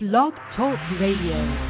Blog Talk Radio.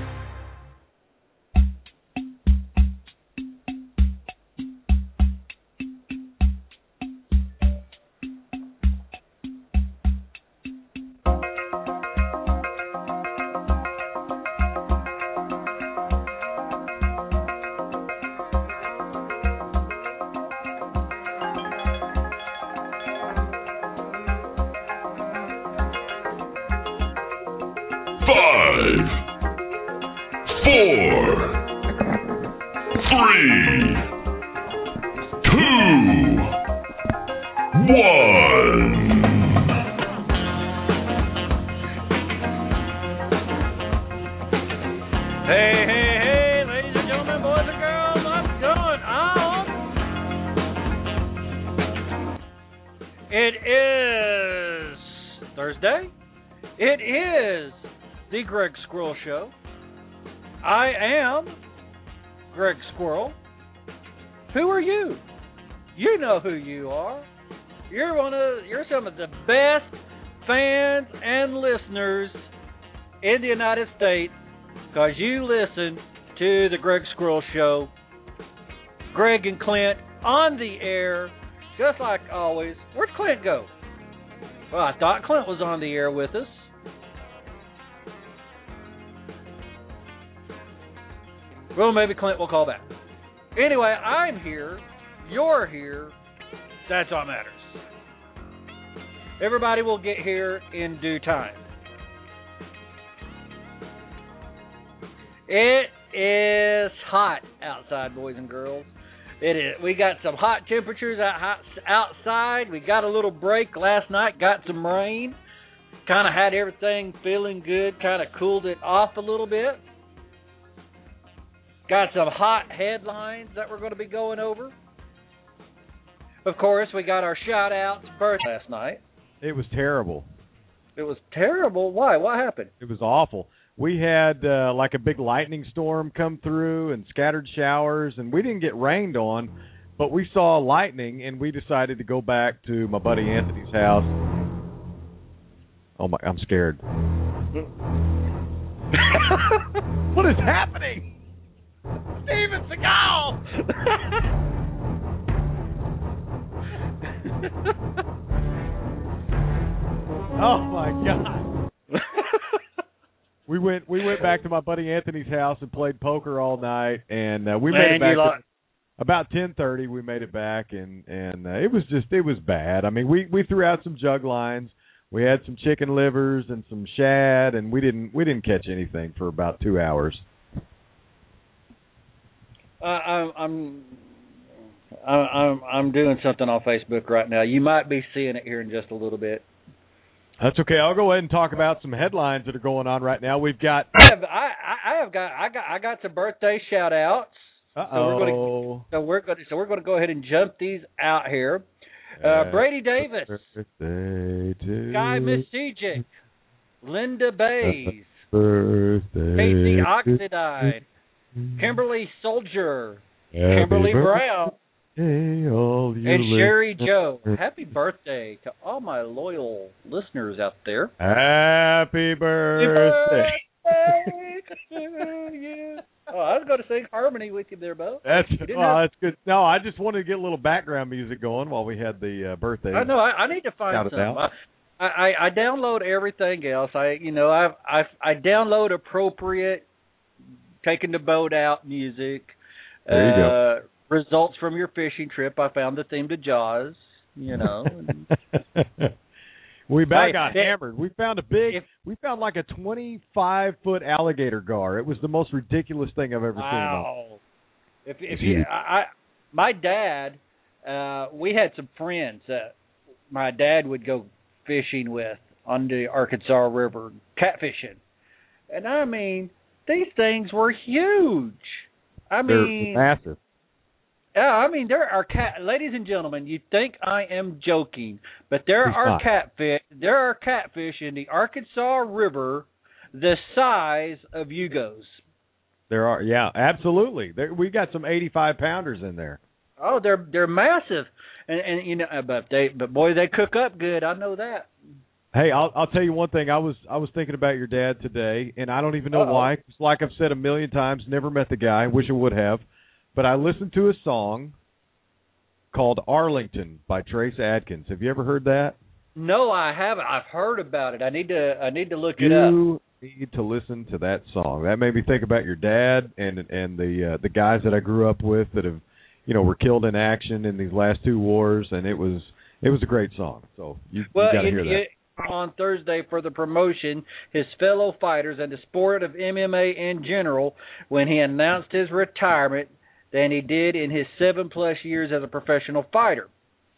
Greg Squirrel Show. I am Greg Squirrel. Who are you? You know who you are. You're some of the best fans and listeners in the United States because you listen to the Greg Squirrel Show. Greg and Clint on the air, just like always. Where'd Clint go? Well, I thought Clint was on the air with us. Well, maybe Clint will call back. Anyway, I'm here. You're here. That's all that matters. Everybody will get here in due time. It is hot outside, boys and girls. It is. We got some hot temperatures outside. We got a little break last night. Got some rain. Kind of had everything feeling good. Kind of cooled it off a little bit. Got some hot headlines that we're going to be going over. Of course, we got our shout-outs birth last night. It was terrible. It was terrible? Why? What happened? It was awful. We had like a big lightning storm come through and scattered showers, and we didn't get rained on, but we saw lightning, and we decided to go back to my buddy Anthony's house. Oh, my! I'm scared. What is happening? Steven Seagal! Oh my God! we went back to my buddy Anthony's house and played poker all night, and we made it back about 10:30. We made it back, and it was bad. I mean, we threw out some jug lines. We had some chicken livers and some shad, and we didn't catch anything for about 2 hours. I'm doing something on Facebook right now. You might be seeing it here in just a little bit. That's okay. I'll go ahead and talk about some headlines that are going on right now. We've got I got some birthday shout outs. Uh-oh. So we're going to go ahead and jump these out here. Brady Davis, Guy Miss Linda Bays, Casey Oxidide, Kimberly Soldier, Kimberly Brown, and Sherry Joe. Happy birthday to all my loyal listeners out there. Happy birthday. Oh, I was going to sing harmony with you there, Bo. That's good. No, I just wanted to get a little background music going while we had the birthday. I know. I need to find some. I download everything else. I download appropriate, taking the boat out music. There you go. Results from your fishing trip. I found the theme to Jaws. You know. We about got hammered. We found like a 25-foot alligator gar. It was the most ridiculous thing I've ever seen. Wow. My dad, we had some friends that my dad would go fishing with on the Arkansas River, catfishing. And I mean, these things were huge. They're massive. Yeah, I mean, there are ladies and gentlemen, you think I am joking, but there are catfish in the Arkansas River the size of Yugos. There are, yeah, absolutely. We got some 85-pounders in there. Oh, they're massive, and you know, but boy, they cook up good. I know that. Hey, I'll tell you one thing. I was thinking about your dad today, and I don't even know why. It's like I've said a million times, never met the guy. Wish I would have. But I listened to a song called Arlington by Trace Adkins. Have you ever heard that? No, I haven't. I've heard about it. I need to look it up. You need to listen to that song. That made me think about your dad and the guys that I grew up with that have, were killed in action in these last two wars, and it was a great song. So you got to hear that. On Thursday for the promotion, his fellow fighters and the sport of MMA in general, when he announced his retirement than he did in his 7+ years as a professional fighter.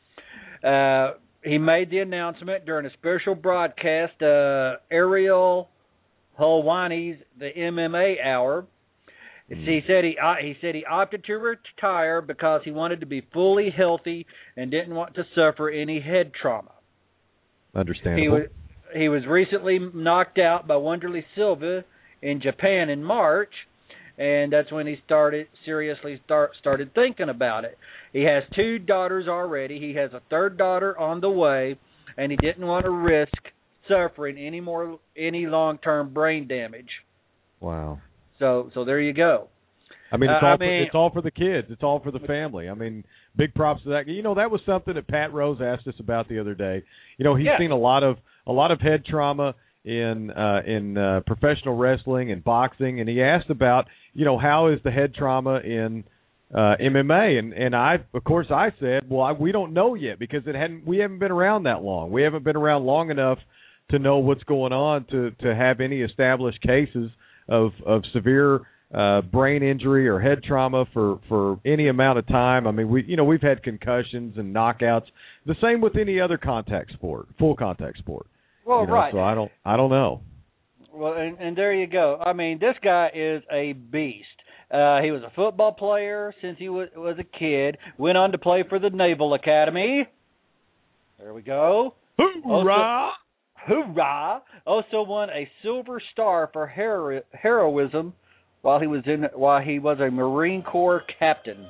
He made the announcement during a special broadcast, Ariel Helwani's The MMA Hour. He said he opted to retire because he wanted to be fully healthy and didn't want to suffer any head trauma. Understandable. He was recently knocked out by Wanderlei Silva in Japan in March, and that's when he started thinking about it. He has 2 daughters already. He has a 3rd daughter on the way, and he didn't want to risk suffering any long-term brain damage. Wow. So there you go. I mean, it's all for the kids. It's all for the family. I mean, big props to that. That was something that Pat Rose asked us about the other day. He's seen a lot of head trauma in professional wrestling and boxing, and he asked about, how is the head trauma in MMA? And I said, well, we don't know yet because we haven't been around that long. We haven't been around long enough to know what's going on to have any established cases of severe brain injury or head trauma for any amount of time. I mean, we've had concussions and knockouts. The same with any other full contact sport. Well, right. So I don't know. Well, and there you go. I mean, this guy is a beast. He was a football player since he was a kid. Went on to play for the Naval Academy. There we go. Hoorah! Hoorah! Also won a Silver Star for heroism while he was a Marine Corps captain.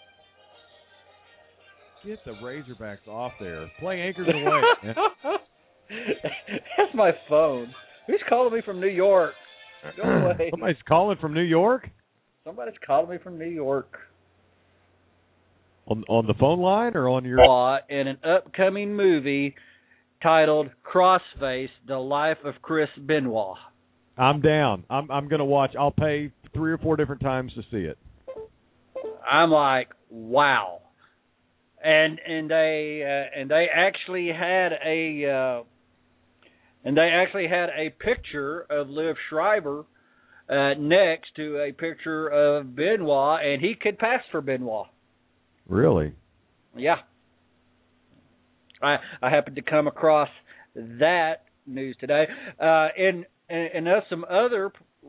Get the Razorbacks off there. Play Anchors Away. Man. That's my phone. Who's calling me from New York? Go away. Somebody's calling from New York? Somebody's calling me from New York. On the phone line or on your... In an upcoming movie titled Crossface, The Life of Chris Benoit. I'm down. I'm going to watch. I'll pay 3 or 4 different times to see it. I'm like, wow. And they actually had a picture of Liv Schreiber next to a picture of Benoit, and he could pass for Benoit. Really? Yeah. I happened to come across that news today. And some other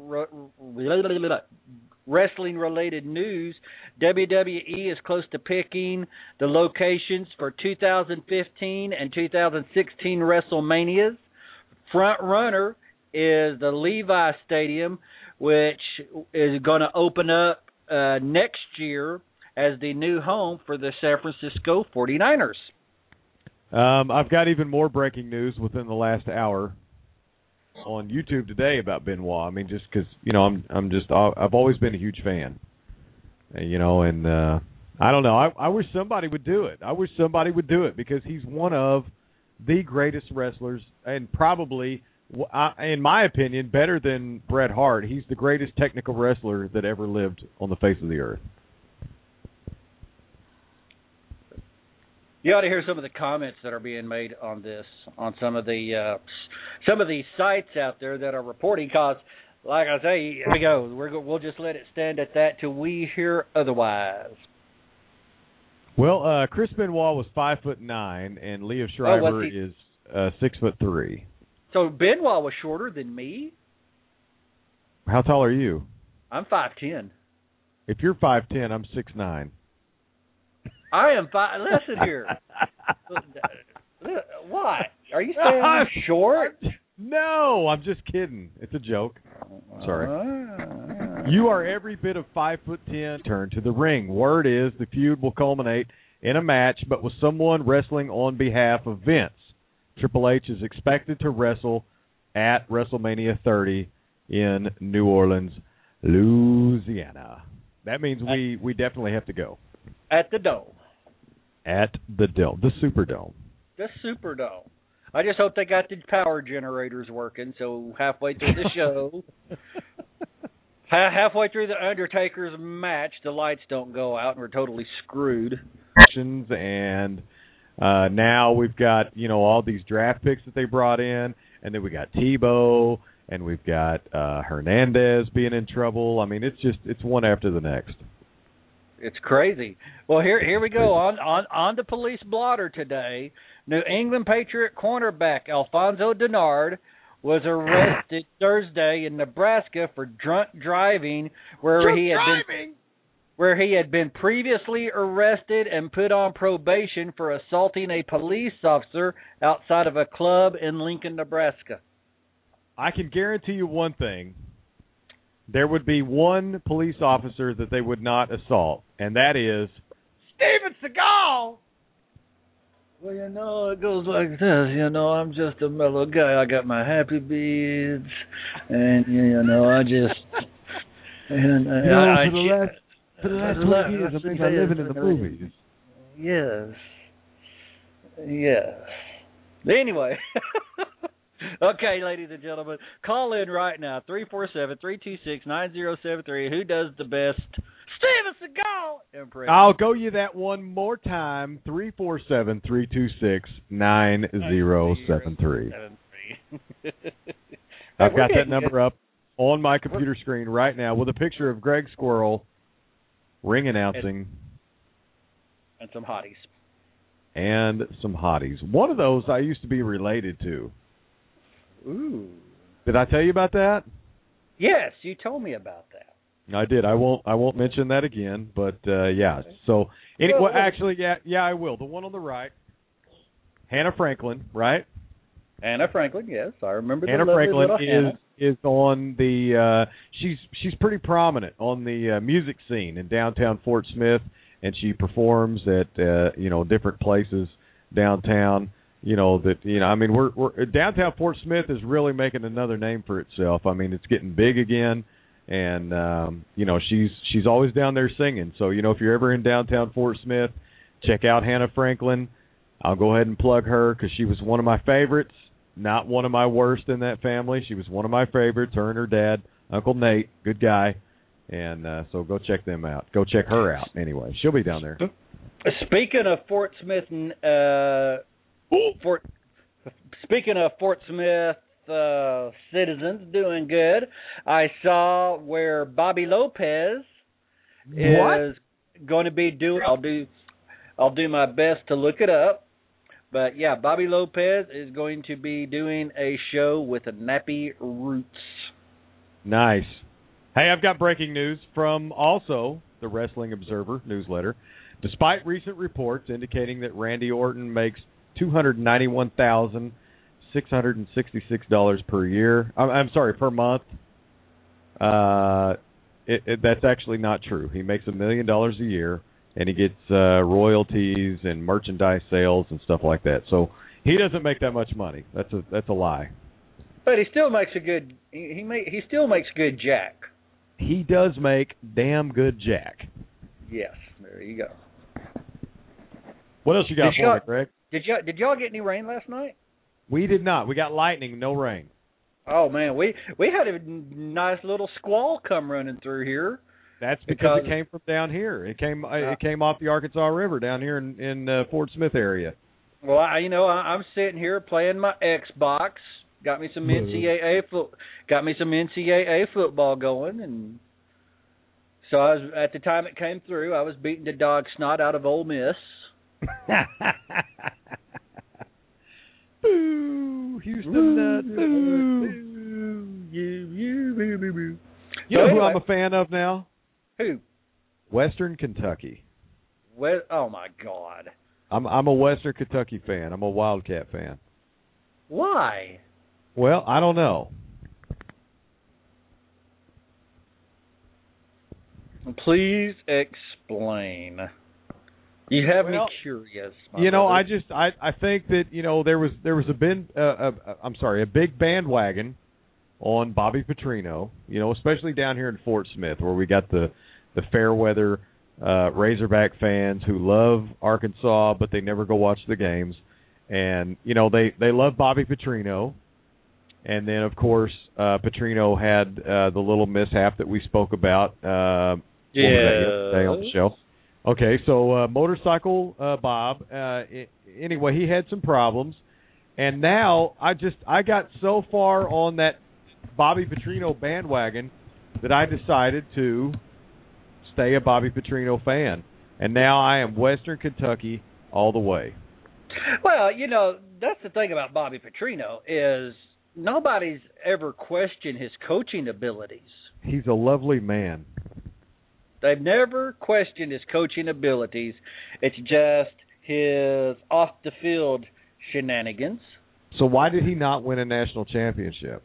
wrestling-related news, WWE is close to picking the locations for 2015 and 2016 WrestleManias. Front runner is the Levi Stadium, which is going to open up next year as the new home for the San Francisco 49ers. I've got even more breaking news within the last hour on YouTube today about Benoit. I mean, just because I've always been a huge fan, and I don't know. I wish somebody would do it. I wish somebody would do it because he's one of the greatest wrestlers, and probably, in my opinion, better than Bret Hart. He's the greatest technical wrestler that ever lived on the face of the earth. You ought to hear some of the comments that are being made on this, on some of the sites out there that are reporting. Because, like I say, here we go. We'll just let it stand at that till we hear otherwise. Well, Chris Benoit was 5'9", and Liev Schreiber is 6'3". So Benoit was shorter than me. How tall are you? I'm 5'10". If you're 5'10", I'm 6'9". I am 5. Listen here. What? Are you saying I'm short? No, I'm just kidding. It's a joke. Sorry. You are every bit of 5'10". Turn to the ring. Word is the feud will culminate in a match, but with someone wrestling on behalf of Vince. Triple H is expected to wrestle at WrestleMania 30 in New Orleans, Louisiana. That means we definitely have to go. At the Dome. At the Dome, the Superdome. The Superdome. I just hope they got the power generators working, so halfway through the show, halfway through the Undertaker's match, the lights don't go out and we're totally screwed. And now we've got, all these draft picks that they brought in, and then we got Tebow, and we've got Hernandez being in trouble. I mean, it's one after the next. It's crazy. Well, here we go. On the police blotter today, New England Patriot cornerback Alfonso Denard was arrested Thursday in Nebraska for drunk driving, where he had been previously arrested and put on probation for assaulting a police officer outside of a club in Lincoln, Nebraska. I can guarantee you one thing. There would be one police officer that they would not assault, and that is Steven Seagal. Well, it goes like this. I'm just a mellow guy. I got my happy beads, and I just for the last 20 years, I've been living in the movies. Yes. Anyway. Okay, ladies and gentlemen, call in right now, 347-326-9073. Who does the best Steven Seagal impression? I'll go you that one more time, 347-326-9073. I've got that number up on my computer screen right now with a picture of Greg Squirrel ring announcing. And some hotties. One of those I used to be related to. Ooh. Did I tell you about that? Yes, you told me about that. I did. I won't mention that again, but yeah. So actually, I will. The one on the right, Hannah Franklin, right? Hannah Franklin, yes, I remember. Hannah Franklin is on the. She's pretty prominent on the music scene in downtown Fort Smith, and she performs at different places downtown. We're downtown Fort Smith is really making another name for itself. I mean, it's getting big again, and she's always down there singing. So if you're ever in downtown Fort Smith, check out Hannah Franklin. I'll go ahead and plug her because she was one of my favorites, not one of my worst in that family. She was one of my favorites. Her and her dad, Uncle Nate, good guy, and so go check them out. Go check her out anyway. She'll be down there. Speaking of Fort Smith. Speaking of Fort Smith citizens doing good, I saw where Bobby Lopez is going to be doing. I'll do my best to look it up, but yeah, Bobby Lopez is going to be doing a show with the Nappy Roots. Nice. Hey, I've got breaking news from also the Wrestling Observer newsletter. Despite recent reports indicating that Randy Orton makes $291,666 per year. Per month. That's actually not true. He makes $1 million a year, and he gets royalties and merchandise sales and stuff like that. So he doesn't make that much money. That's a lie. But he still makes a good. He still makes good jack. He does make damn good jack. Yes, there you go. What else you got for me, Greg? Did y'all get any rain last night? We did not. We got lightning, no rain. Oh man, we had a nice little squall come running through here. That's because it came from down here. It came off the Arkansas River down here in Fort Smith area. Well, I'm sitting here playing my Xbox. Got me some NCAA football going, and so at the time it came through, I was beating the dog snot out of Ole Miss. Boo! Houston nuts. Boo! You know who I'm a fan of now? Who? Western Kentucky. Oh my God! I'm a Western Kentucky fan. I'm a Wildcat fan. Why? Well, I don't know. Please explain. You have me curious. You know, brother. I think that there was a big bandwagon on Bobby Petrino. Especially down here in Fort Smith, where we got the Fairweather Razorback fans who love Arkansas, but they never go watch the games, and they love Bobby Petrino. And then, of course, Petrino had the little mishap that we spoke about. Yesterday on the show. Okay, so Motorcycle Bob. Anyway, he had some problems, and now I got so far on that Bobby Petrino bandwagon that I decided to stay a Bobby Petrino fan, and now I am Western Kentucky all the way. Well, that's the thing about Bobby Petrino is nobody's ever questioned his coaching abilities. He's a lovely man. They've never questioned his coaching abilities. It's just his off-the-field shenanigans. So why did he not win a national championship?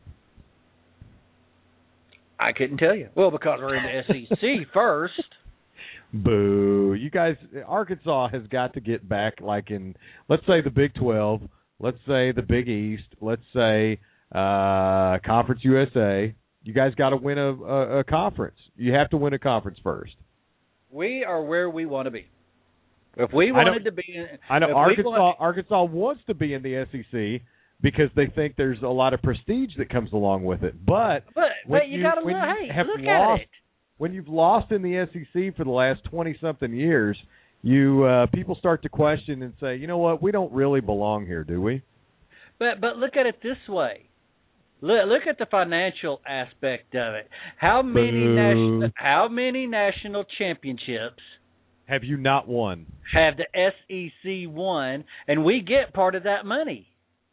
I couldn't tell you. Well, because we're in the SEC first. Boo. You guys, Arkansas has got to get back like in, let's say, the Big 12, let's say the Big East, let's say Conference USA. You guys got to win a conference. You have to win a conference first. We are where we want to be. If we wanted to be in, I know Arkansas wants to be in the SEC because they think there's a lot of prestige that comes along with it. But you got to look at it. When you've lost in the SEC for the last 20-something years, people start to question and say, you know what, we don't really belong here, do we? But look at it this way. Look at the financial aspect of it. How many national championships have you not won? Have the SEC won, and we get part of that money.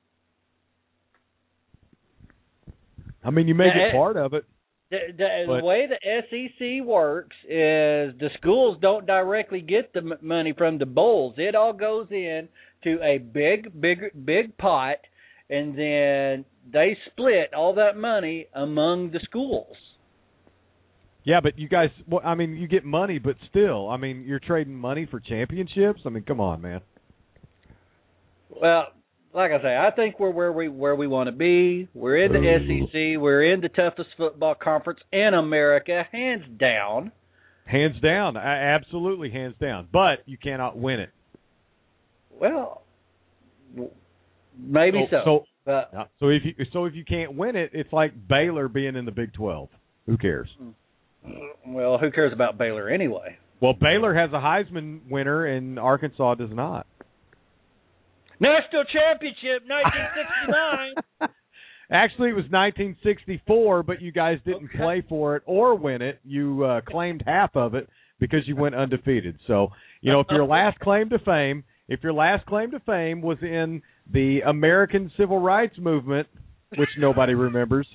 I mean, you may get part of it. The way the SEC works is the schools don't directly get the money from the bowls. It all goes in to a big pot, and then they split all that money among the schools. Yeah, but you guys, you get money, but still, you're trading money for championships? Come on, man. Well, like I say, I think we're where we want to be. We're in the SEC. We're in the toughest football conference in America, hands down. Hands down. Absolutely hands down. But you cannot win it. Well, maybe so. So if you can't win it, it's like Baylor being in the Big 12. Who cares? Well, who cares about Baylor anyway? Well, Baylor has a Heisman winner, and Arkansas does not. National championship, 1969. Actually, it was 1964, but you guys didn't play for it or win it. You claimed half of it because you went undefeated. So, if your last claim to fame was in the American Civil Rights Movement, which nobody remembers.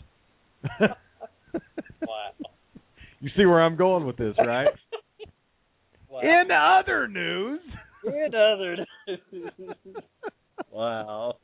Wow. You see where I'm going with this, right? Wow. In other news. Wow.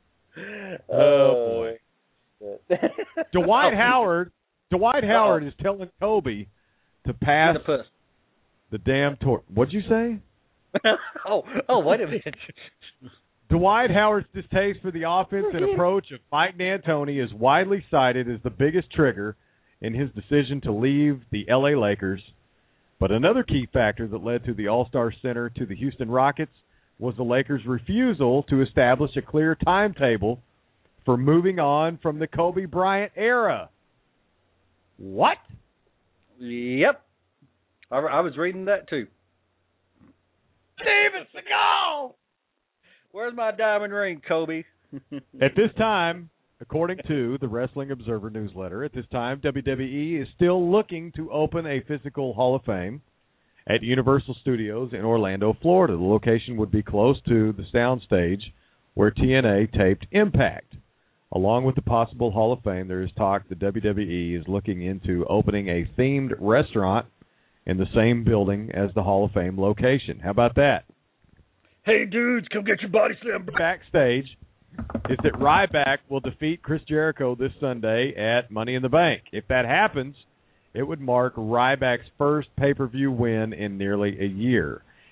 Oh boy. Dwight Howard is telling Kobe to pass the damn torch. What'd you say? Wait a minute. Dwight Howard's distaste for the offense and approach of Mike D'Antoni is widely cited as the biggest trigger in his decision to leave the LA Lakers. But another key factor that led to the All-Star Center to the Houston Rockets was the Lakers' refusal to establish a clear timetable for moving on from the Kobe Bryant era. What? Yep. I was reading that too. Steven Seagal! Where's my diamond ring, Kobe? At this time, according to the Wrestling Observer newsletter, WWE is still looking to open a physical Hall of Fame at Universal Studios in Orlando, Florida. The location would be close to the soundstage where TNA taped Impact. Along with the possible Hall of Fame, there is talk that WWE is looking into opening a themed restaurant in the same building as the Hall of Fame location. How about that? Hey, dudes, come get your body slammed. Backstage is that Ryback will defeat Chris Jericho this Sunday at Money in the Bank. If that happens, it would mark Ryback's first pay-per-view win in nearly a year.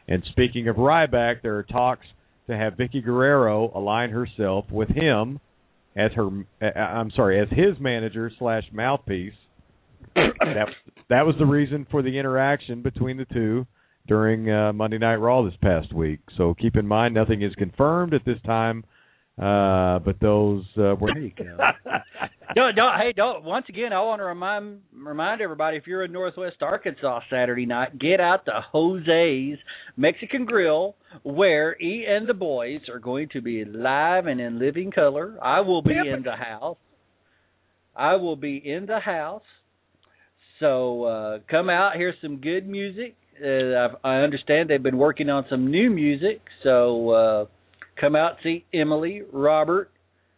And speaking of Ryback, there are talks to have Vicky Guerrero align herself with him as his manager / mouthpiece. That was the reason for the interaction between the two during Monday Night Raw this past week. So keep in mind, nothing is confirmed at this time, but those were. There you go. Don't. Once again, I want to remind everybody, if you're in Northwest Arkansas Saturday night, get out to Jose's Mexican Grill, where E and the boys are going to be live and in living color. I will be in the house. So come out, hear some good music. I understand they've been working on some new music. So come out, see Emily, Robert,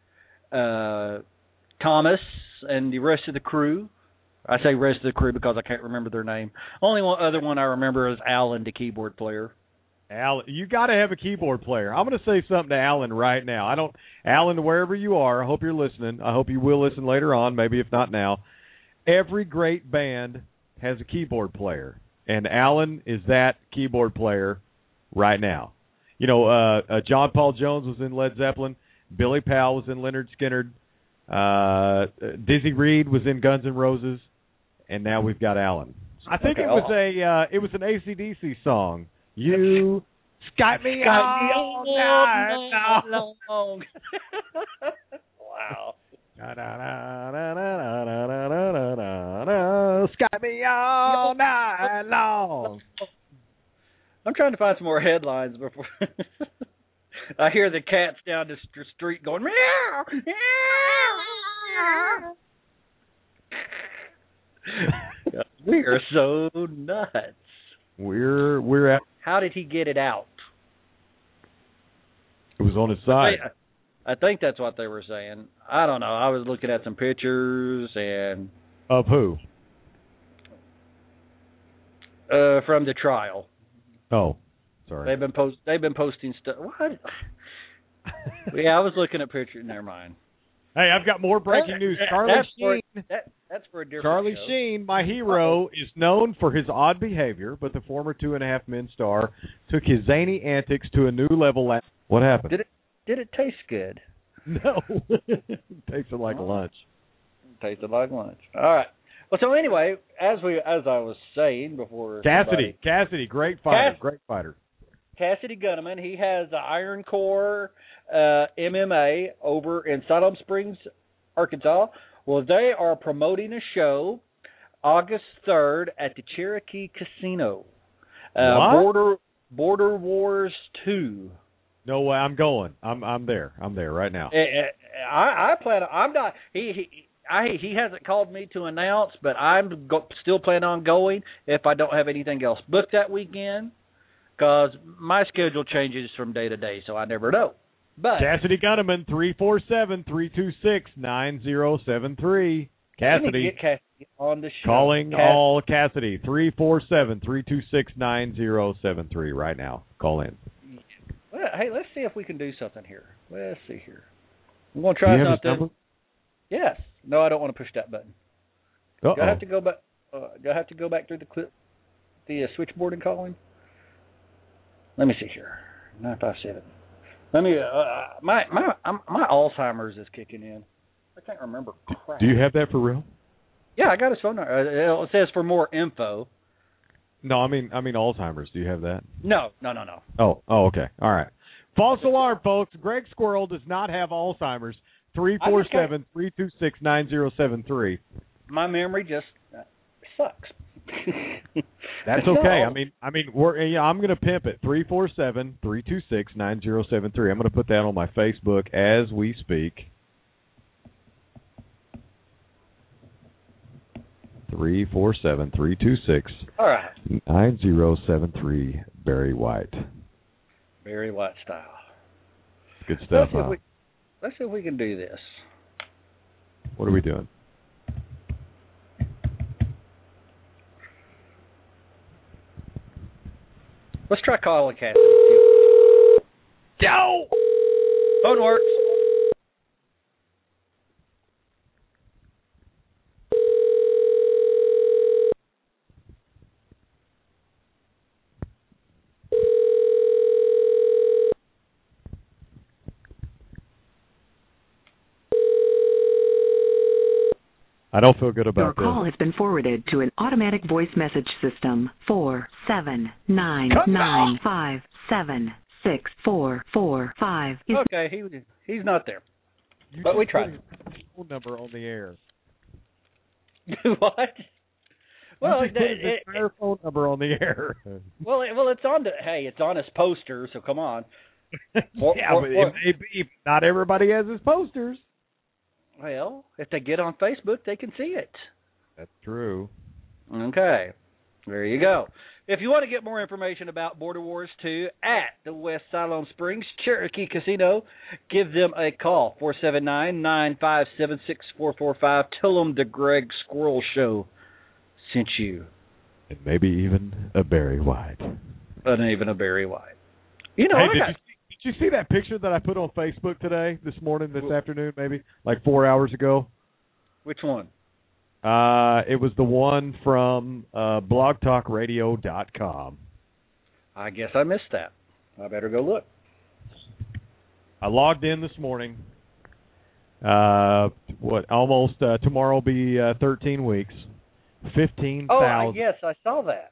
Thomas, and the rest of the crew. I say rest of the crew because I can't remember their name. Only one other one I remember is Alan, the keyboard player. Alan, you got to have a keyboard player. I'm going to say something to Alan right now. Alan, wherever you are, I hope you're listening. I hope you will listen later on, maybe if not now. Every great band has a keyboard player, and Alan is that keyboard player right now. You know, John Paul Jones was in Led Zeppelin. Billy Powell was in Lynyrd Skynyrd. Dizzy Reed was in Guns N' Roses, and now we've got Alan. I think it was an AC/DC song. You Skype me all night long. Wow. Skype me all night long. I'm trying to find some more headlines before I hear the cats down the street going meow, meow. We are so nuts. We're at. How did he get it out? It was on his side. I think that's what they were saying. I don't know. I was looking at some pictures and of who? From the trial. Oh, sorry. They've been posting stuff. What? Yeah, I was looking at pictures. Never mind. Hey, I've got more breaking news. Charlie Sheen. That's for a different Charlie show. Sheen, my hero, is known for his odd behavior, but the former 2.5 Men star took his zany antics to a new level. What happened? Did it taste good? No. Tasted like lunch. Tasted like lunch. All right. Well, so anyway, as I was saying before, Cassidy, great fighter. Cassidy Gunneman, he has the Iron Core MMA over in Siloam Springs, Arkansas. Well, they are promoting a show August 3rd at the Cherokee Casino. Border Wars 2. No way, I'm going. I'm there. I'm there right now. I plan. I'm not. He hasn't called me to announce, but I'm still planning on going if I don't have anything else booked that weekend, because my schedule changes from day to day, so I never know. But Cassidy Gunneman, 347-326-9073. Cassidy. Get Cassidy on the show. Calling all Cassidy, 347-326-9073 right now. Call in. Well, hey, let's see if we can do something here. Let's see here. I'm going to try something. Yes. No, I don't want to push that button. Uh-oh. Do I have to go back? Do I have to go back through the switchboard and call him? Let me see here. 957. Let me. My Alzheimer's is kicking in. I can't remember. Crap. Do you have that for real? Yeah, I got his phone number. It says for more info. No, I mean Alzheimer's. Do you have that? No. Oh, okay. All right. False alarm, folks. Greg Squirrel does not have Alzheimer's. 347-326-9073. My memory just sucks. That's okay. I mean, I'm going to pimp it. 347-326-9073. I'm going to put that on my Facebook as we speak. 347-326-9073. Barry White. Barry White style. Good stuff, huh? Let's see if we can do this. What are we doing? Let's try calling Cassidy. Go! Phone works. I don't feel good about Your call has been forwarded to an automatic voice message system. 47995764445. Okay, he's not there. But we tried. Phone number on the air. What? Well, his phone number on the air. well, it's on. It's on his poster. So come on. But it may be not everybody has his posters. Well, if they get on Facebook, they can see it. That's true. Okay, there you go. If you want to get more information about Border Wars 2 at the West Siloam Springs Cherokee Casino, give them a call, 479-957-6445. Tell them the Greg Squirrel Show sent you. And maybe even a Barry White. And even a Barry White. You know, hey, did you see that picture that I put on Facebook today, this afternoon, maybe, like 4 hours ago? Which one? It was the one from blogtalkradio.com. I guess I missed that. I better go look. I logged in this morning. Tomorrow will be 13 weeks. 15,000. Oh, yes, I saw that.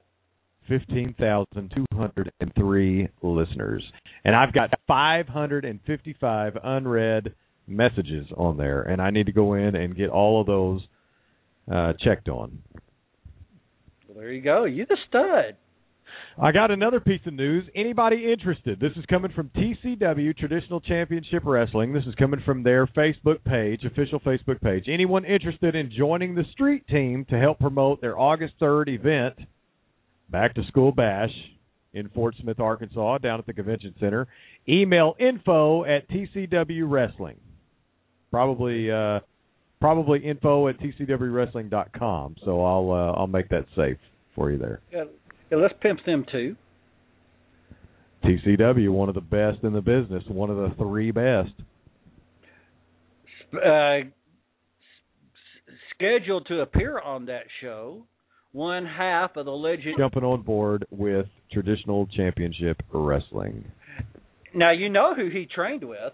15,203 listeners. And I've got 555 unread messages on there, and I need to go in and get all of those checked on. Well, there you go. You're the stud. I got another piece of news. Anybody interested? This is coming from TCW, Traditional Championship Wrestling. This is coming from their Facebook page, official Facebook page. Anyone interested in joining the street team to help promote their August 3rd event, Back to School Bash, in Fort Smith, Arkansas, down at the Convention Center? Email info@TCW Wrestling. Probably info@TCWWrestling.com. So I'll make that safe for you there. Yeah, let's pimp them too. TCW, one of the best in the business, one of the three best. Scheduled to appear on that show, one half of the legend. Jumping on board with Traditional Championship Wrestling. Now, you know who he trained with.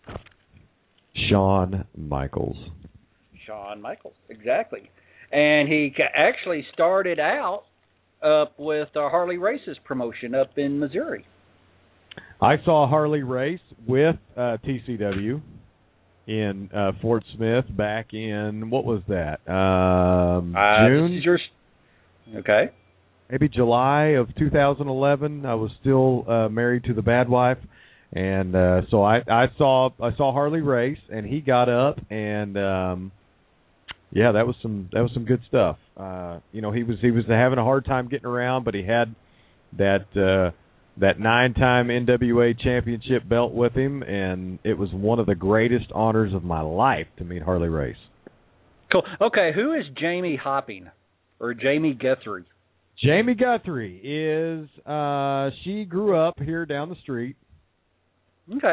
Shawn Michaels. Shawn Michaels, exactly. And he actually started out up with Harley Race's promotion up in Missouri. I saw Harley Race with TCW in Fort Smith back in, what was that, June? Okay. Maybe July of 2011. I was still married to the bad wife. And so I saw Harley Race, and he got up, and that was some good stuff. He was having a hard time getting around, but he had that 9-time NWA championship belt with him, and it was one of the greatest honors of my life to meet Harley Race. Cool. Okay, who is Jamie Hopping or Jamie Guthrie? Jamie Guthrie is she grew up here down the street. Okay.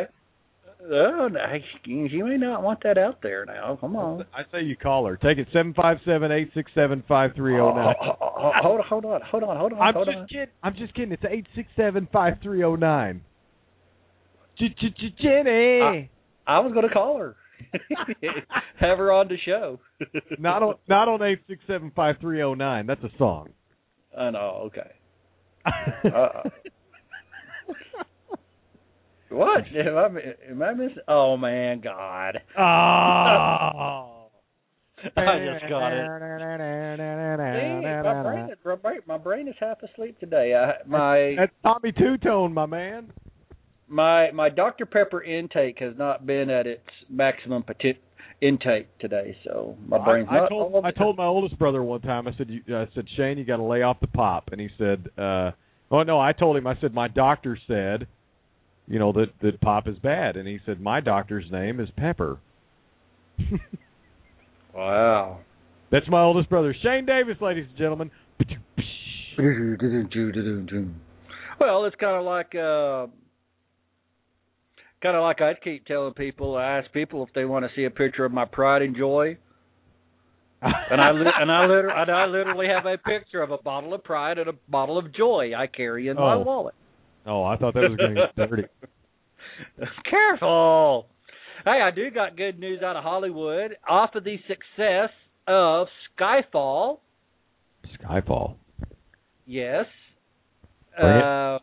You may not want that out there now. Come on. I say you call her. Take it, 757-867-5309. Hold on. I'm just kidding. It's 867-5309. Jenny. I was going to call her. Have her on the show. Not on 867-5309. That's a song. I know. Okay. What? Am I missing? Oh, man, God. Oh. I just got it. See, my brain is half asleep today. That's Tommy Two-Tone, my man. My Dr. Pepper intake has not been at its maximum intake today, so my brain's not. I told my oldest brother one time. I said, Shane, you got to lay off the pop, and he said, I told him. I said, my doctor said, that pop is bad, and he said, my doctor's name is Pepper. Wow. That's my oldest brother, Shane Davis, ladies and gentlemen. Well, it's kind of like I keep telling people. I ask people if they want to see a picture of my pride and joy, and I literally have a picture of a bottle of pride and a bottle of joy I carry in my wallet. Oh, I thought that was going to get dirty. Careful. Hey, I do got good news out of Hollywood. Off of the success of Skyfall. Skyfall. Yes. Bring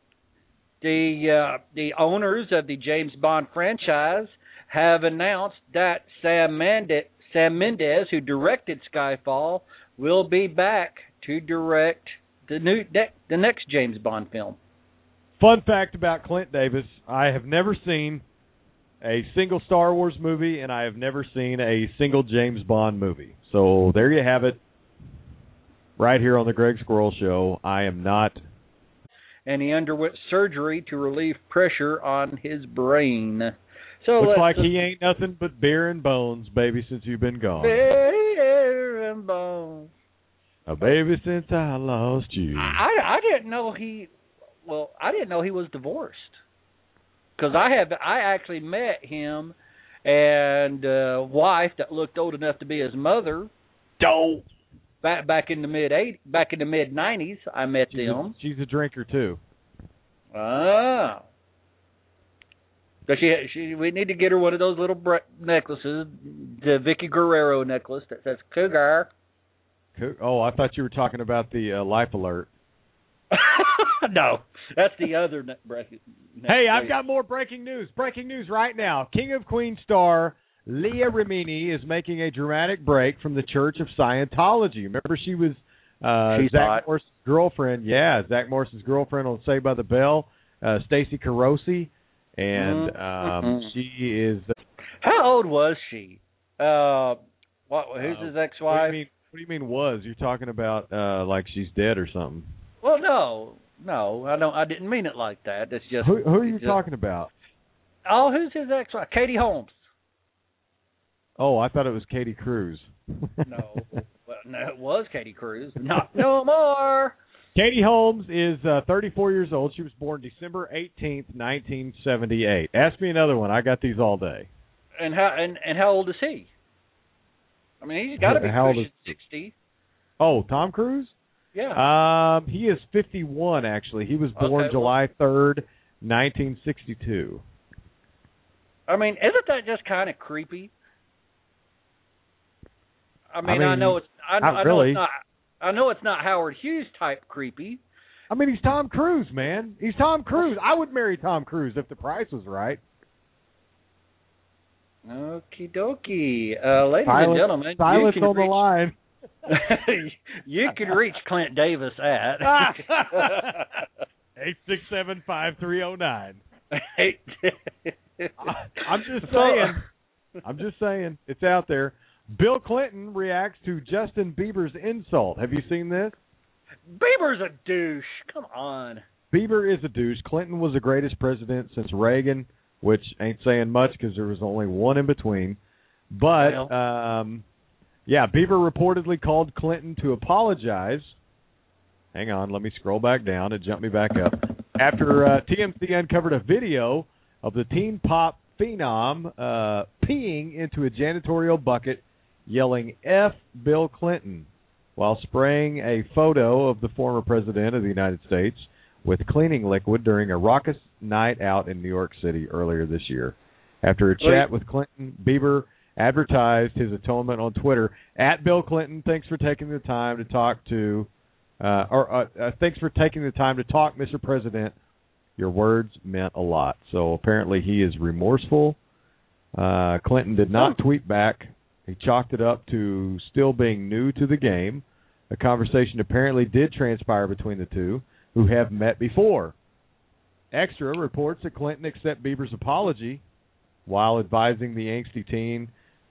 it. The owners of the James Bond franchise have announced that Sam Mendes, who directed Skyfall, will be back to direct the next James Bond film. Fun fact about Clint Davis, I have never seen a single Star Wars movie, and I have never seen a single James Bond movie. So there you have it, right here on the Greg Squirrel Show. I am not. And he underwent surgery to relieve pressure on his brain. So looks like he ain't nothing but beer and bones, baby, since you've been gone. Beer and bones. A baby since I lost you. I didn't know he. Well, I didn't know he was divorced. Because I actually met him and a wife that looked old enough to be his mother. Don't. Back in the mid '90s, I met them. She's a drinker too. Ah. So we need to get her one of those little necklaces, the Vicky Guerrero necklace that says Cougar. Oh, I thought you were talking about the Life Alert. No, that's the other Hey, I've got more breaking news. Breaking news right now. King of Queens star Leah Remini is making a dramatic break from the Church of Scientology. Remember, she was Zach Morris's girlfriend. Yeah, Zach Morris's girlfriend on Saved by the Bell, Stacey Carosi. And she is... How old was she? Who's his ex-wife? What do you mean was? You're talking about like she's dead or something. Well, no, I don't. I didn't mean it like that. It's just who are you talking about? Oh, who's his ex-wife? Katie Holmes. Oh, I thought it was Katie Cruz. No, it was Katie Cruz. Not no more. Katie Holmes is 34 years old. She was born December 18th, 1978. Ask me another one. I got these all day. And how old is he? I mean, he's got to be pushing 60. Oh, Tom Cruise? Yeah. He is 51, actually. He was born July 3rd, 1962. I mean, isn't that just kind of creepy? I mean, I know it's not Howard Hughes type creepy. I mean, he's Tom Cruise, man. He's Tom Cruise. I would marry Tom Cruise if the price was right. Okie dokie. Ladies and gentlemen, silence on the line. You can reach Clint Davis at 867-5309. I'm just saying. It's out there. Bill Clinton reacts to Justin Bieber's insult. Have you seen this? Bieber's a douche. Come on. Bieber is a douche. Clinton was the greatest president since Reagan, which ain't saying much because there was only one in between. But, yeah, Bieber reportedly called Clinton to apologize. Hang on, let me scroll back down and jump me back up. After TMZ uncovered a video of the teen pop phenom peeing into a janitorial bucket, yelling F Bill Clinton, while spraying a photo of the former president of the United States with cleaning liquid during a raucous night out in New York City earlier this year. After a chat with Clinton, Bieber advertised his atonement on Twitter. At Bill Clinton, thanks for taking the time to talk to, thanks for taking the time to talk, Mr. President. Your words meant a lot. So apparently he is remorseful. Clinton did not tweet back. He chalked it up to still being new to the game. A conversation apparently did transpire between the two, who have met before. Extra reports that Clinton accepted Bieber's apology while advising the angsty teen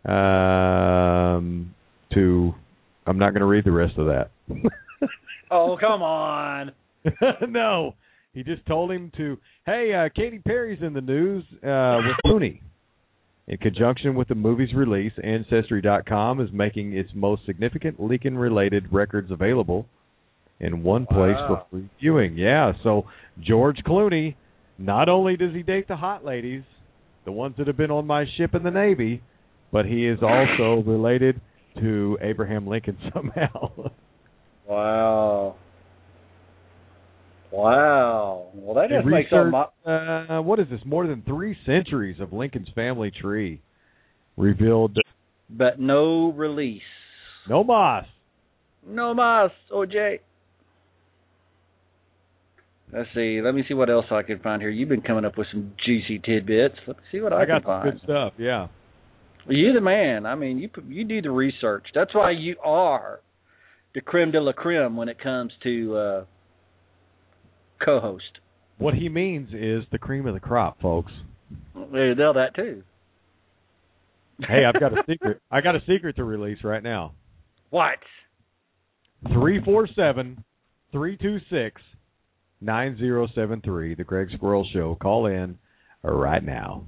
to... I'm not going to read the rest of that. Oh, come on. No. He just told him to, hey, Katy Perry's in the news with Clooney. In conjunction with the movie's release, Ancestry.com is making its most significant Lincoln-related records available in one place for free viewing. Yeah, so George Clooney, not only does he date the hot ladies, the ones that have been on my ship in the Navy, but he is also related to Abraham Lincoln somehow. Wow. Well, that just makes what is this? More than 3 centuries of Lincoln's family tree revealed. But no release. No mas. No mas, OJ. Let's see. Let me see what else I can find here. You've been coming up with some juicy tidbits. Let me see what I can got find. Good stuff, yeah. You're the man. I mean, you do the research. That's why you are the creme de la creme when it comes to co-host. What he means is the cream of the crop, folks. They know that too. Hey, I've got a secret. I got a secret to release right now. What? 347-326-9073, The Greg Squirrel Show. Call in right now.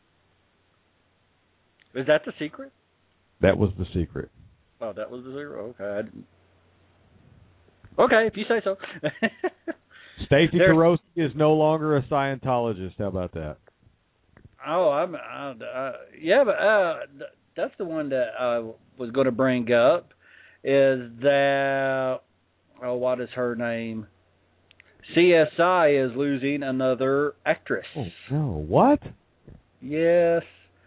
Is that the secret? That was the secret. Oh, that was the zero. Okay. Okay, if you say so. Stacy Carosi is no longer a Scientologist. How about that? Oh, yeah, but that's the one that I was going to bring up. Is that what is her name? CSI is losing another actress. Oh no! What? Yes.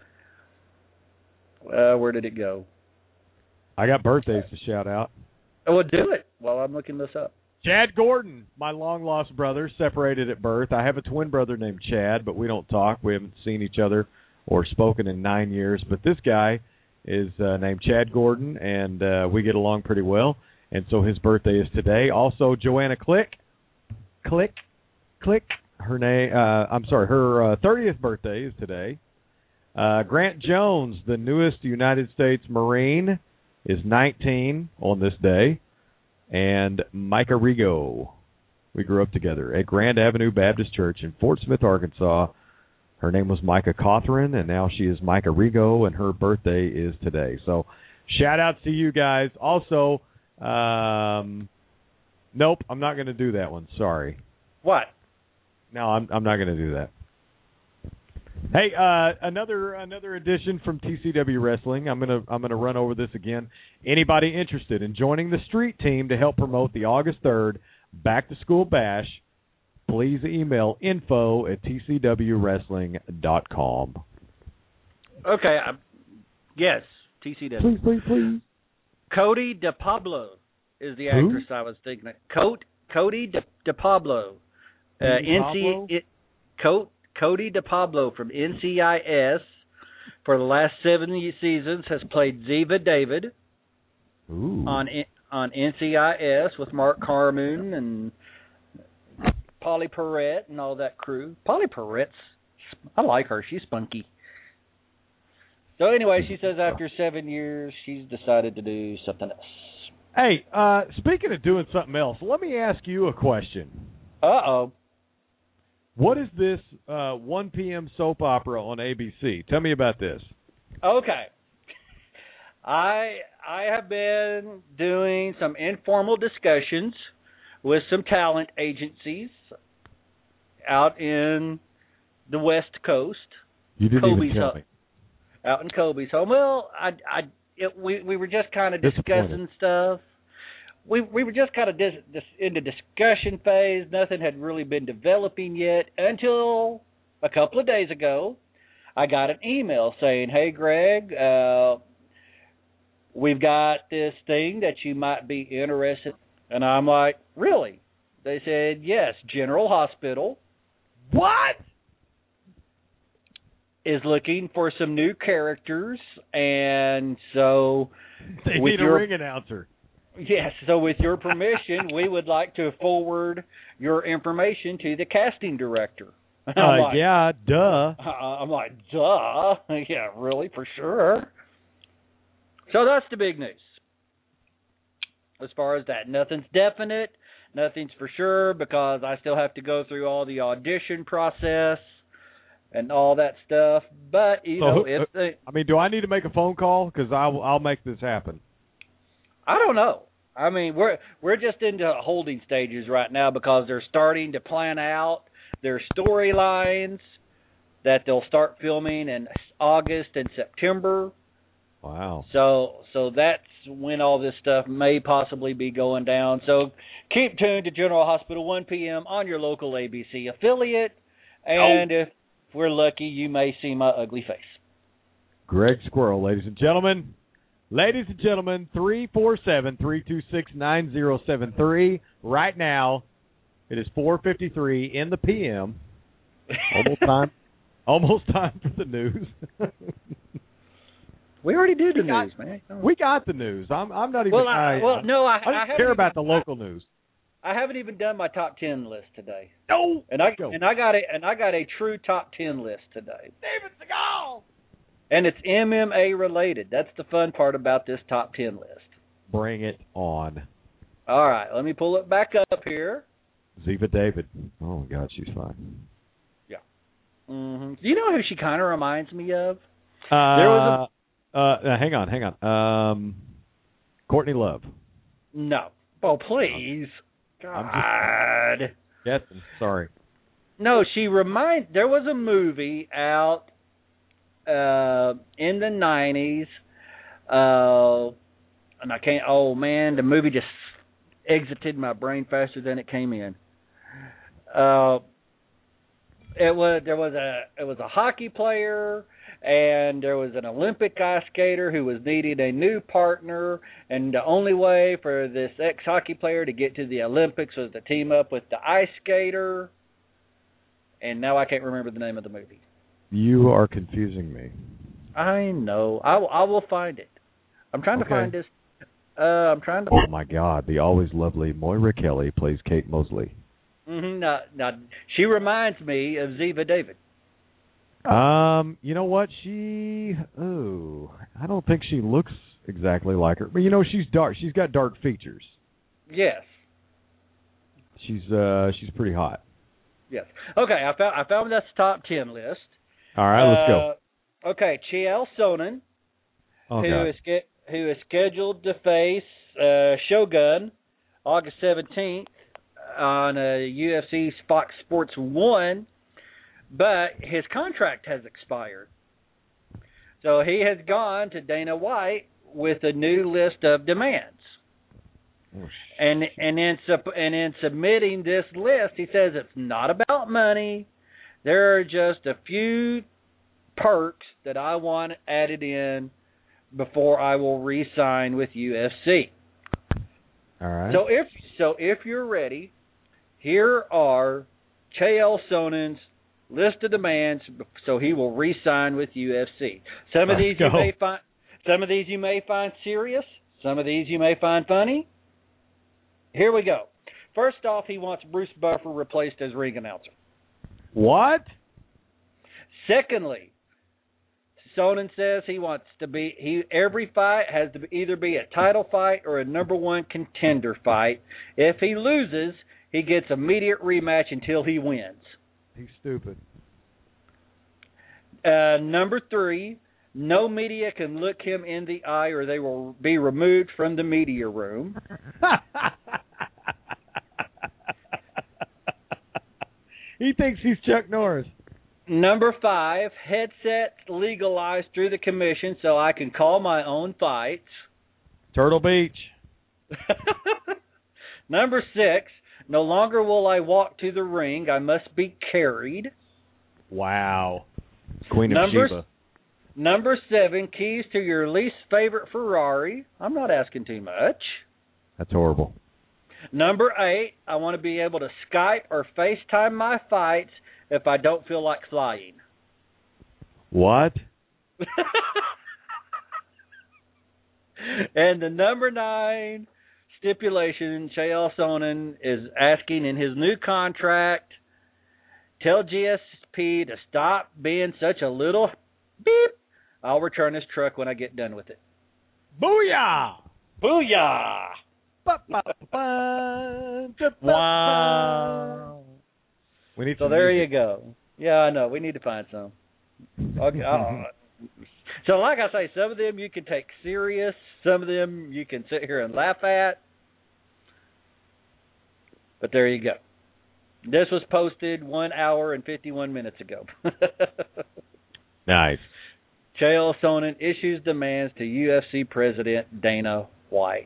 Where did it go? I got birthdays to shout out. Oh, well, do it while I'm looking this up. Chad Gordon, my long-lost brother, separated at birth. I have a twin brother named Chad, but we don't talk. We haven't seen each other or spoken in 9 years. But this guy is named Chad Gordon, and we get along pretty well. And so his birthday is today. Also, Joanna Click. Her name. Her 30th birthday is today. Grant Jones, the newest United States Marine, is 19 on this day. And Micah Rigo. We grew up together at Grand Avenue Baptist Church in Fort Smith, Arkansas. Her name was Micah Cawthron, and now she is Micah Rigo, and her birthday is today. So shout-outs to you guys. Also, nope, I'm not going to do that one. Sorry. What? No, I'm not going to do that. Hey, another edition from TCW Wrestling. I'm gonna run over this again. Anybody interested in joining the street team to help promote the August 3rd Back to School Bash? Please email info@tcwwrestling.com. Okay. Yes, TCW. Please. Cody DePablo is the actress I was thinking of. Cody DePablo. Cody DePablo from NCIS for the last 7 seasons has played Ziva David on NCIS with Mark Carmoon and Polly Perrette and all that crew. Polly Perrette's, I like her. She's spunky. So anyway, she says after 7 years, she's decided to do something else. Hey, speaking of doing something else, let me ask you a question. Uh-oh. What is this 1 p.m. soap opera on ABC? Tell me about this. Okay. I have been doing some informal discussions with some talent agencies out in the West Coast. You didn't even tell me. Out in Kobe's home. Well, we were just kind of discussing stuff. We were just kind of in the discussion phase. Nothing had really been developing yet until a couple of days ago. I got an email saying, "Hey, Greg, we've got this thing that you might be interested." And I'm like, "Really?" They said, "Yes, General Hospital." What? Is looking for some new characters, and so they need a ring announcer. Yes, so with your permission, we would like to forward your information to the casting director. Yeah, duh. I'm like, duh. Yeah, really, for sure. So that's the big news. As far as that, nothing's definite, nothing's for sure, because I still have to go through all the audition process and all that stuff. But, you know, do I need to make a phone call? Because I'll make this happen. I don't know. I mean, we're just into holding stages right now because they're starting to plan out their storylines that they'll start filming in August and September. Wow. So that's when all this stuff may possibly be going down. So keep tuned to General Hospital 1 p.m. on your local ABC affiliate. And if we're lucky, you may see my ugly face. Greg Squirrel, ladies and gentlemen. Ladies and gentlemen, 347-326-9073. Right now, it is 4:53 in the p.m. Almost time for the news. We already did the news, man. We got the news. I'm not even. I don't care about the local news. I haven't even done my top 10 list today. No. And I got a true top 10 list today. David Seagal. And it's MMA related. That's the fun part about this top 10 list. Bring it on. All right, let me pull it back up here. Ziva David. Oh my God, she's fine. Yeah. Mm-hmm. Do you know who she kind of reminds me of? Hang on. Courtney Love. No. Oh, please. God. Guessing. Sorry. No, there was a movie out in the 90s, and I can't. Oh man, the movie just exited my brain faster than it came in. It was a hockey player, and there was an Olympic ice skater who was needing a new partner, and the only way for this ex-hockey player to get to the Olympics was to team up with the ice skater. And now I can't remember the name of the movie. You are confusing me. I know. I will find it. I'm trying to find this. I'm trying to. Oh my God! The always lovely Moira Kelly plays Kate Mosley. Mm-hmm. Now, she reminds me of Ziva David. You know what? I don't think she looks exactly like her. But she's dark. She's got dark features. Yes. She's pretty hot. Yes. Okay, I found this top 10 list. All right, let's go. Okay, Chael Sonnen, who is scheduled to face Shogun August 17th on UFC's Fox Sports 1, but his contract has expired. So he has gone to Dana White with a new list of demands. And in submitting this list, he says it's not about money. There are just a few perks that I want added in before I will re-sign with UFC. All right. So if you're ready, here are Chael Sonnen's list of demands so he will re-sign with UFC. Some of these you may find serious. Some of these you may find funny. Here we go. First off, he wants Bruce Buffer replaced as ring announcer. What? Secondly, Sonnen says he wants every fight has to either be a title fight or a number one contender fight. If he loses, he gets immediate rematch until he wins. He's stupid. Number 3, no media can look him in the eye or they will be removed from the media room. He thinks he's Chuck Norris. Number 5, headsets legalized through the commission so I can call my own fights. Turtle Beach. Number 6, no longer will I walk to the ring. I must be carried. Wow. Queen of Sheba. Number 7, keys to your least favorite Ferrari. I'm not asking too much. That's horrible. Number 8, I want to be able to Skype or FaceTime my fights if I don't feel like flying. What? And the number 9 stipulation Chael Sonnen is asking in his new contract, tell GSP to stop being such a little beep. I'll return this truck when I get done with it. Booyah! Booyah! Wow. So there you go. Yeah, I know. We need to find some. Okay. So like I say, some of them you can take serious. Some of them you can sit here and laugh at. But there you go. This was posted 1 hour and 51 minutes ago. Nice. Chael Sonnen issues demands to UFC President Dana White.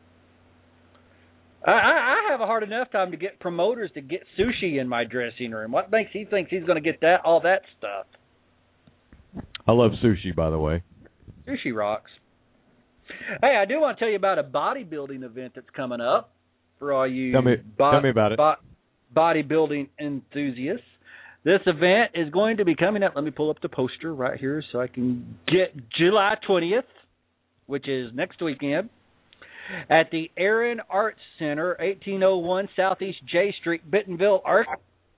I have a hard enough time to get promoters to get sushi in my dressing room. What makes he thinks he's going to get all that stuff? I love sushi, by the way. Sushi rocks. Hey, I do want to tell you about a bodybuilding event that's coming up for all you Tell me about it. Bodybuilding enthusiasts. This event is going to be coming up. Let me pull up the poster right here so I can get July 20th, which is next weekend, at the Aaron Arts Center, 1801 Southeast J Street, Bentonville, Arkansas.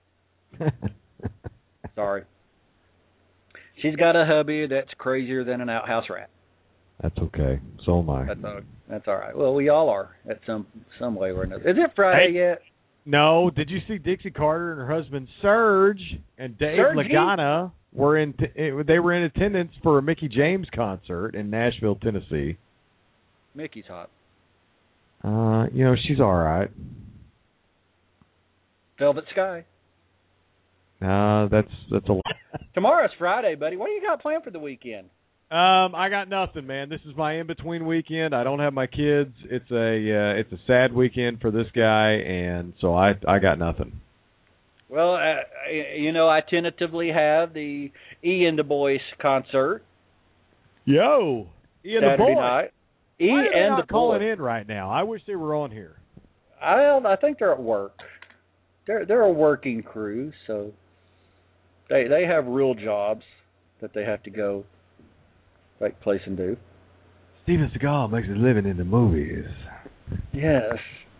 Sorry. She's got a hubby that's crazier than an outhouse rat. That's okay. So am I. That's all right. Well, we all are at some way or another. Is it Friday yet? No. Did you see Dixie Carter and her husband Serge and Dave Lagana were they were in attendance for a Mickey James concert in Nashville, Tennessee. Mickey's hot. She's all right. Velvet Sky. That's a lot. Tomorrow's Friday, buddy. What do you got planned for the weekend? I got nothing, man. This is my in-between weekend. I don't have my kids. It's a sad weekend for this guy, and so I got nothing. Well, I tentatively have the E and the Boys concert. Yo, E and Saturday the Boys. Night. E Why are they and not the calling boys in right now? I wish they were on here. I think they're at work. They're a working crew, so they have real jobs that they have to go take place and do. Steven Seagal makes his living in the movies. Yes.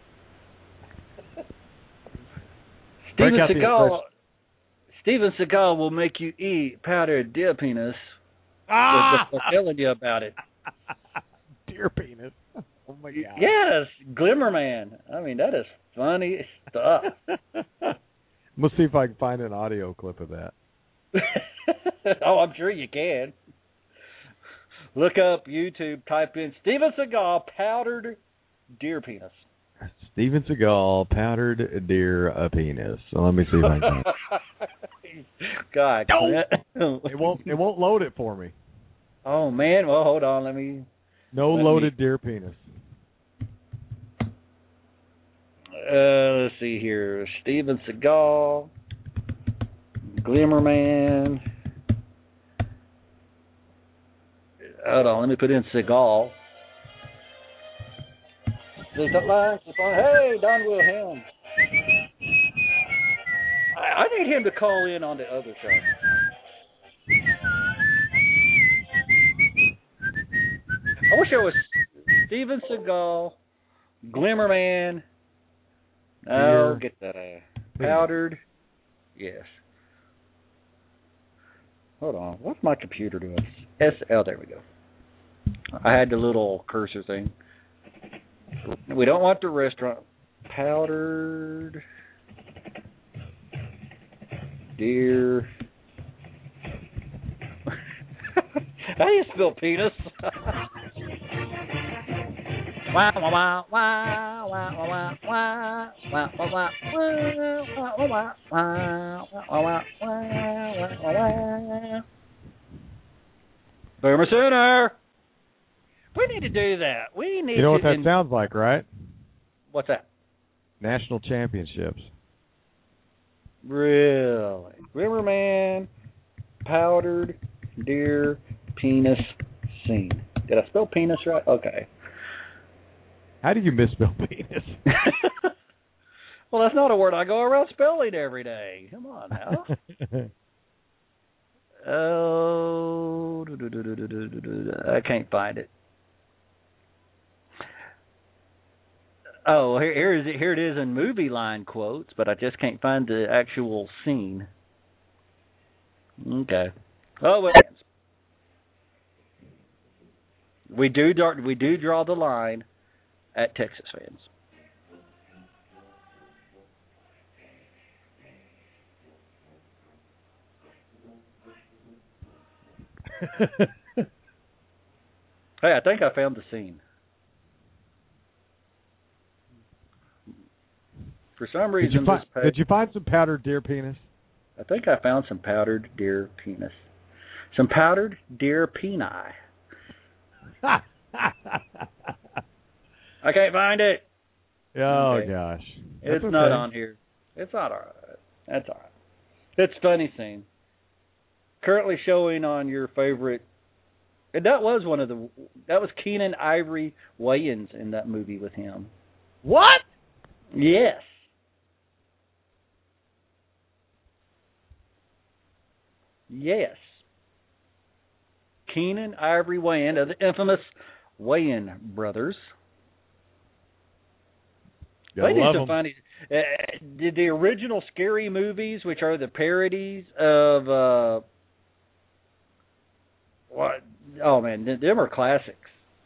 Steven Seagal will make you eat powdered deer penis. Ah! Just telling you about it. Deer penis. Oh my God. Yes, Glimmer Man. I mean, that is funny stuff. Let's see if I can find an audio clip of that. Oh, I'm sure you can. Look up YouTube, type in Steven Seagal powdered deer penis. Steven Seagal powdered deer penis. So let me see if I can. God, it won't load it for me. Oh man, well hold on, let me. Loaded deer penis. Let's see here. Steven Seagal, Glimmer Man. Hold on, let me put in Seagal. Hey, Don Wilhelm. I need him to call in on the other show. I wish there was Steven Seagal, Glimmer Man. Oh, get that powdered. Yes. Hold on. What's my computer doing? There we go. I had the little cursor thing. We don't want the restaurant. Powdered deer. How do you spell penis? Boomer Sooner. We need to do that. We need. You know what that sounds like, right? What's that? National championships. Really? Riverman, powdered deer penis scene. Did I spell penis right? Okay. How do you misspell penis? Well, that's not a word I go around spelling every day. Come on now. Oh, I can't find it. Oh, here it is in movie line quotes, but I just can't find the actual scene. Okay. Oh, wait. We do draw the line at Texas fans. Hey, I think I found the scene. For some reason, did you find some powdered deer penis? I think I found some powdered deer penis. Some powdered deer peni. I can't find it. Oh, okay. Gosh. It's not on here. It's not all right. That's all right. It's funny scene. Currently showing on your favorite And that was Keenan Ivory Wayans in that movie with him. What? Yes. Yes. Keenan Ivory Wayans of the infamous Wayans brothers. Gotta They do love some 'em. funny. Did the original Scary movies, which are the parodies of what? Oh man, them are classics.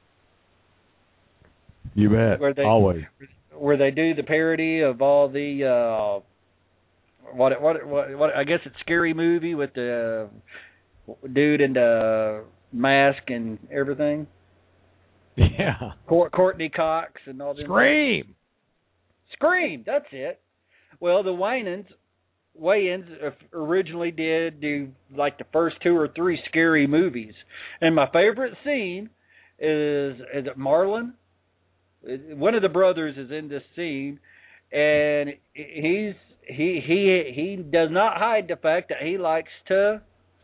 You bet. Always. Where they do the parody of all the what I guess it's Scary Movie with the dude in the mask and everything. Yeah. Courtney Cox and all them. Scream, that's it. Well, the Wayans originally did do like the first 2 or 3 Scary movies, and my favorite scene is it Marlon? One of the brothers is in this scene, and he does not hide the fact that he likes to,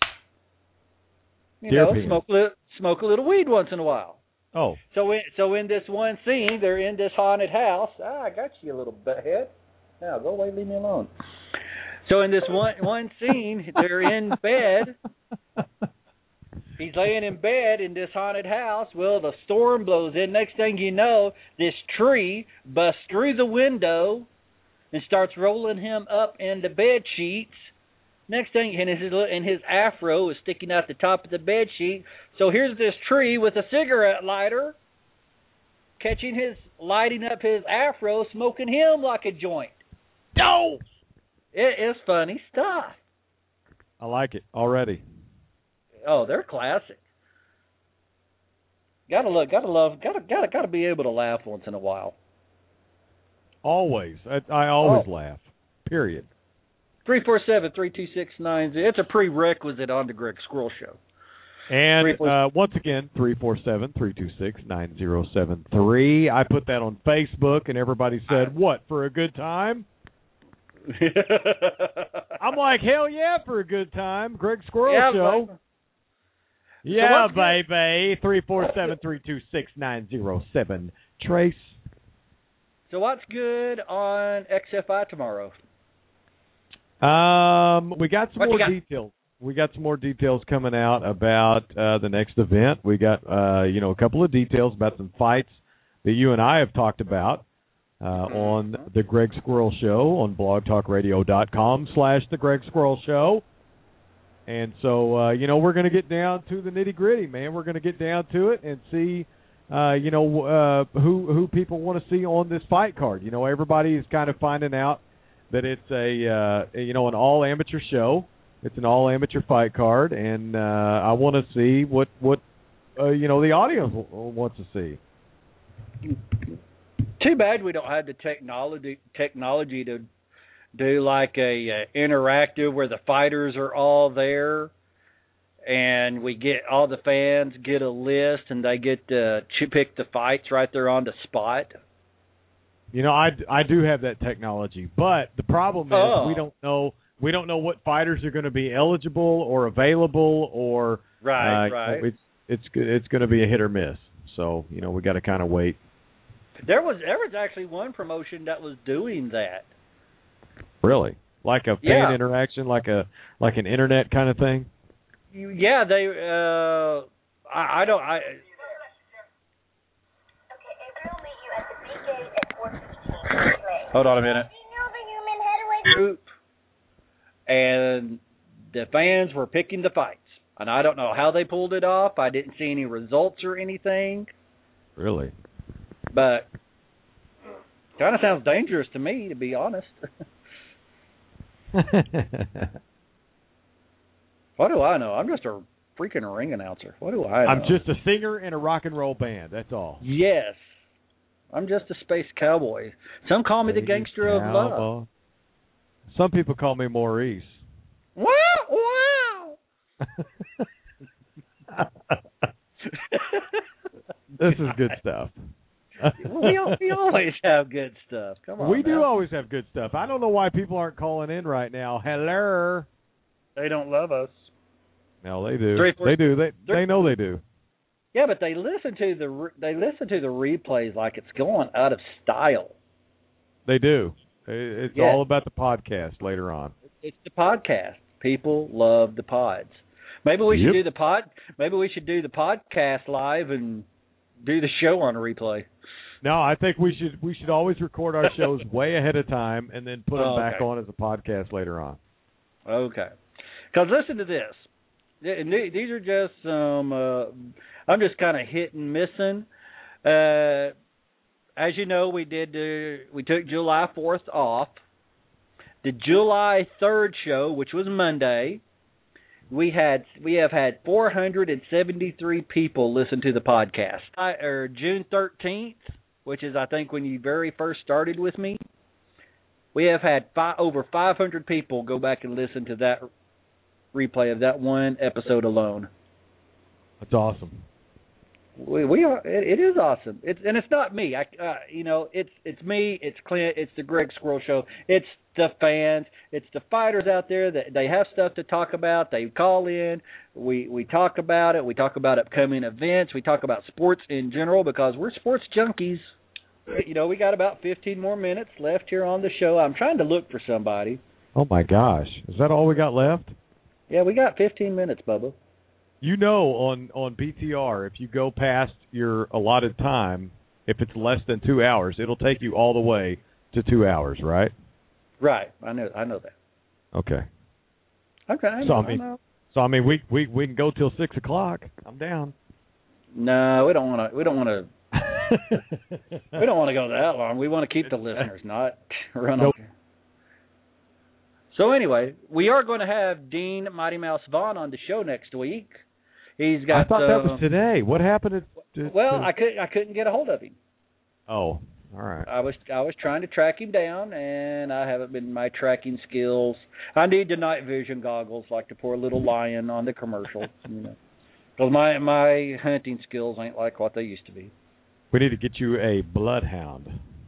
smoke a little weed once in a while. Oh. So in this one scene, they're in this haunted house. I got you, little butthead. Now go away, leave me alone. So in this one scene, they're in bed. He's laying in bed in this haunted house. Well, the storm blows in. Next thing you know, this tree busts through the window and starts rolling him up into bed sheets. Next thing, and his afro is sticking out the top of the bed sheet. So here's this tree with a cigarette lighter, lighting up his afro, smoking him like a joint. No! It is funny stuff. I like it already. Oh, they're classic. Gotta be able to laugh once in a while. Always. I always laugh. Period. 347-326-90. It's a prerequisite on the Greg Squirrel Show. And once again, 347-326-9073. I put that on Facebook, and everybody said, what, for a good time? I'm like, hell yeah, for a good time. Greg Squirrel Show. But, yeah, baby. 347-326-9073. Trace. So what's good on XFI tomorrow? We got some more details. We got some more details coming out about the next event. We got a couple of details about some fights that you and I have talked about on the Greg Squirrel Show on blogtalkradio.com/the Greg Squirrel Show. And so we're going to get down to the nitty gritty, man. We're going to get down to it and see who people want to see on this fight card. Everybody is kind of finding out that it's an all amateur show. It's an all amateur fight card, and I want to see what the audience wants to see. Too bad we don't have the technology to do like a interactive where the fighters are all there, and we get all the fans get a list and they get to pick the fights right there on the spot. I do have that technology, but the problem is we don't know what fighters are going to be eligible or available, or right. It's going to be a hit or miss. So we got to kind of wait. There was actually one promotion that was doing that. Really, like a fan interaction, like an internet kind of thing. Yeah, they. I don't. Hold on a minute. And the fans were picking the fights. And I don't know how they pulled it off. I didn't see any results or anything. Really? But kind of sounds dangerous to me, to be honest. What do I know? I'm just a freaking ring announcer. What do I know? I'm just a singer in a rock and roll band. That's all. Yes. I'm just a space cowboy. Some call me the gangster of love. Some people call me Maurice. Wow! This is good stuff. We always have good stuff. Come on. We do always have good stuff. I don't know why people aren't calling in right now. Hello. They don't love us. No, they do. They do. They know they do. Yeah, but they listen to the replays like it's going out of style. They do. It's all about the podcast later on. It's the podcast. People love the pods. Maybe we should do the pod. Maybe we should do the podcast live and do the show on a replay. No, I think we should always record our shows way ahead of time and then put them back on as a podcast later on. Okay. Because listen to this. These are just some. I'm just kind of hit and missing. As you know, we took July 4th off. The July 3rd show, which was Monday, we have had 473 people listen to the podcast. Or June 13th, which is I think when you very first started with me, we have had over 500 people go back and listen to that replay of that one episode alone. That's awesome. We are. It is awesome. It's not me. It's me. It's Clint. It's the Greg Squirrel Show. It's the fans. It's the fighters out there that they have stuff to talk about. They call in. We talk about it. We talk about upcoming events. We talk about sports in general because we're sports junkies. We got about 15 more minutes left here on the show. I'm trying to look for somebody. Oh my gosh, is that all we got left? Yeah, we got 15 minutes, Bubba. On BTR, if you go past your allotted time, if it's less than 2 hours, it'll take you all the way to 2 hours, right? Right. I know that. Okay. Okay. I know. So we can go till 6 o'clock. I'm down. No, we don't want to. We don't want to. We don't want to go that long. We want to keep the listeners, not run over. So anyway, we are going to have Dean Mighty Mouse Vaughn on the show next week. He's got. I thought that was today. What happened? I couldn't get a hold of him. Oh, all right. I was trying to track him down, and I haven't been my tracking skills. I need the night vision goggles, like the poor little lion on the commercial. Because my hunting skills ain't like what they used to be. We need to get you a bloodhound.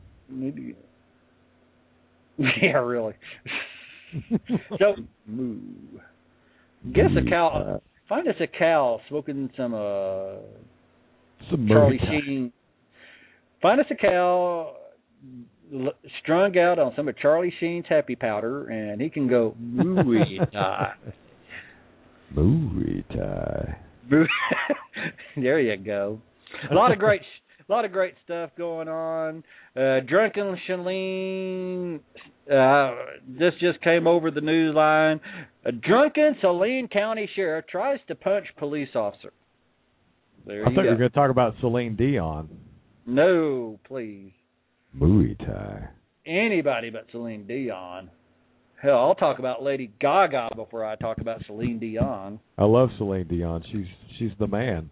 Yeah, really. So, moo. Guess a cow. Find us a cow smoking some Charlie Sheen. Find us a cow strung out on some of Charlie Sheen's happy powder, and he can go mooey tie. Mooey tie. There you go. A lot of great stuff going on. Drunken Saline. This just came over the news line. A drunken Saline County sheriff tries to punch police officer. I thought you were going to talk about Celine Dion. No, please. Muay Thai. Anybody but Celine Dion. Hell, I'll talk about Lady Gaga before I talk about Celine Dion. I love Celine Dion. She's the man.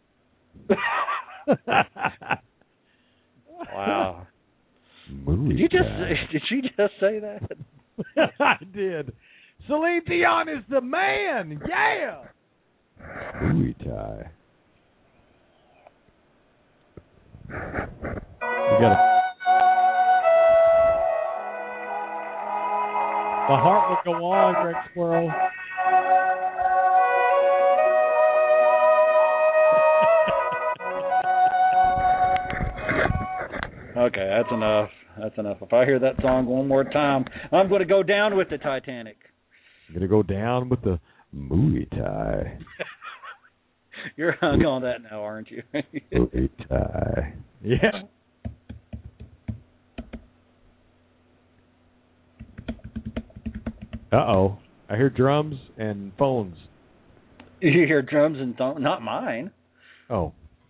Wow. Did you just say that? I did. Celine Dion is the man. Yeah. Muay Thai. You got the heart will go on, Greg Squirrel. Okay, that's enough. That's enough. If I hear that song one more time, I'm going to go down with the Titanic. You're going to go down with the Muay Thai. You're hung on that now, aren't you? Muay Thai. Yeah. Uh-oh. I hear drums and phones. You hear drums and not mine. Oh.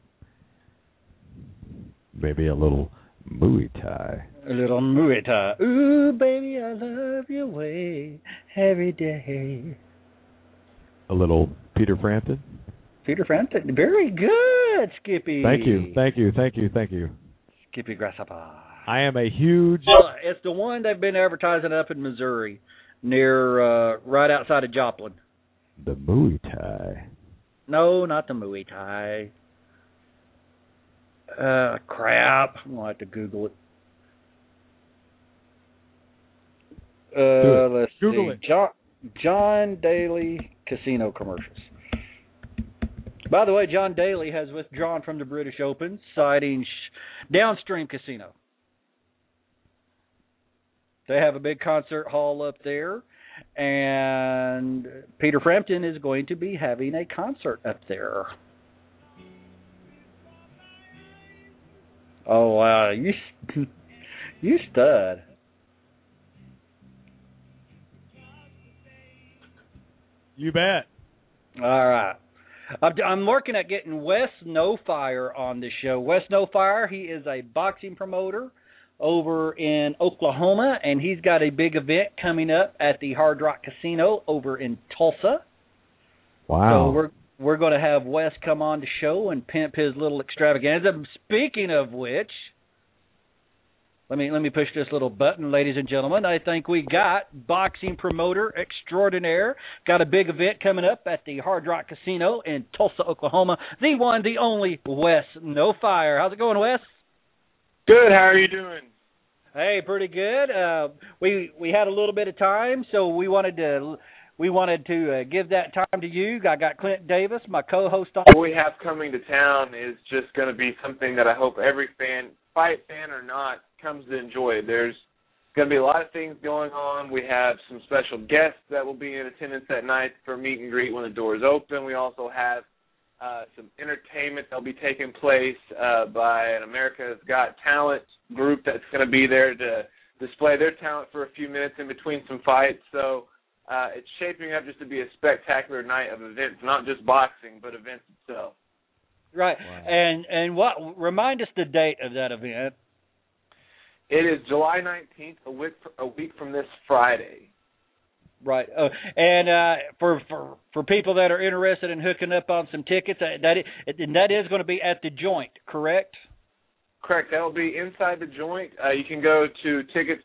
Maybe a little Muay Thai. A little Muay Thai. Ooh, baby, I love your way every day. A little Peter Frampton. Peter Frampton. Very good, Skippy. Thank you. Skippy Grasshopper. I am a huge... It's the one they've been advertising up in Missouri, near right outside of Joplin. The Muay Thai. No, not the Muay Thai. Crap. I'm going to have to Google it. Let's Google see. John Daly casino commercials. By the way, John Daly has withdrawn from the British Open, citing Downstream Casino. They have a big concert hall up there, and Peter Frampton is going to be having a concert up there. Oh, wow. You stud. You bet. All right. I'm working at getting Wes No Fire on the show. Wes No Fire, he is a boxing promoter over in Oklahoma, and he's got a big event coming up at the Hard Rock Casino over in Tulsa. Wow. So we're going to have Wes come on the show and pimp his little extravaganza. Speaking of which, let me push this little button, ladies and gentlemen. I think we got boxing promoter extraordinaire. Got a big event coming up at the Hard Rock Casino in Tulsa, Oklahoma. The one, the only Wes No Fire. How's it going, Wes? Good. How are you doing? Hey, pretty good. We had a little bit of time, so we wanted to give that time to you. I got Clint Davis, my co-host. What we have coming to town is just going to be something that I hope every fan, fight fan or not, comes to enjoy. There's going to be a lot of things going on. We have some special guests that will be in attendance that night for meet and greet when the doors open. We also have some entertainment that'll be taking place by an America's Got Talent group that's going to be there to display their talent for a few minutes in between some fights. So it's shaping up just to be a spectacular night of events, not just boxing, but events itself. Right. Wow. And what remind us the date of that event? It is July 19th, a week from this Friday. Right. And for people that are interested in hooking up on some tickets, that is going to be at the Joint, correct? Correct. That will be inside the Joint. You can go to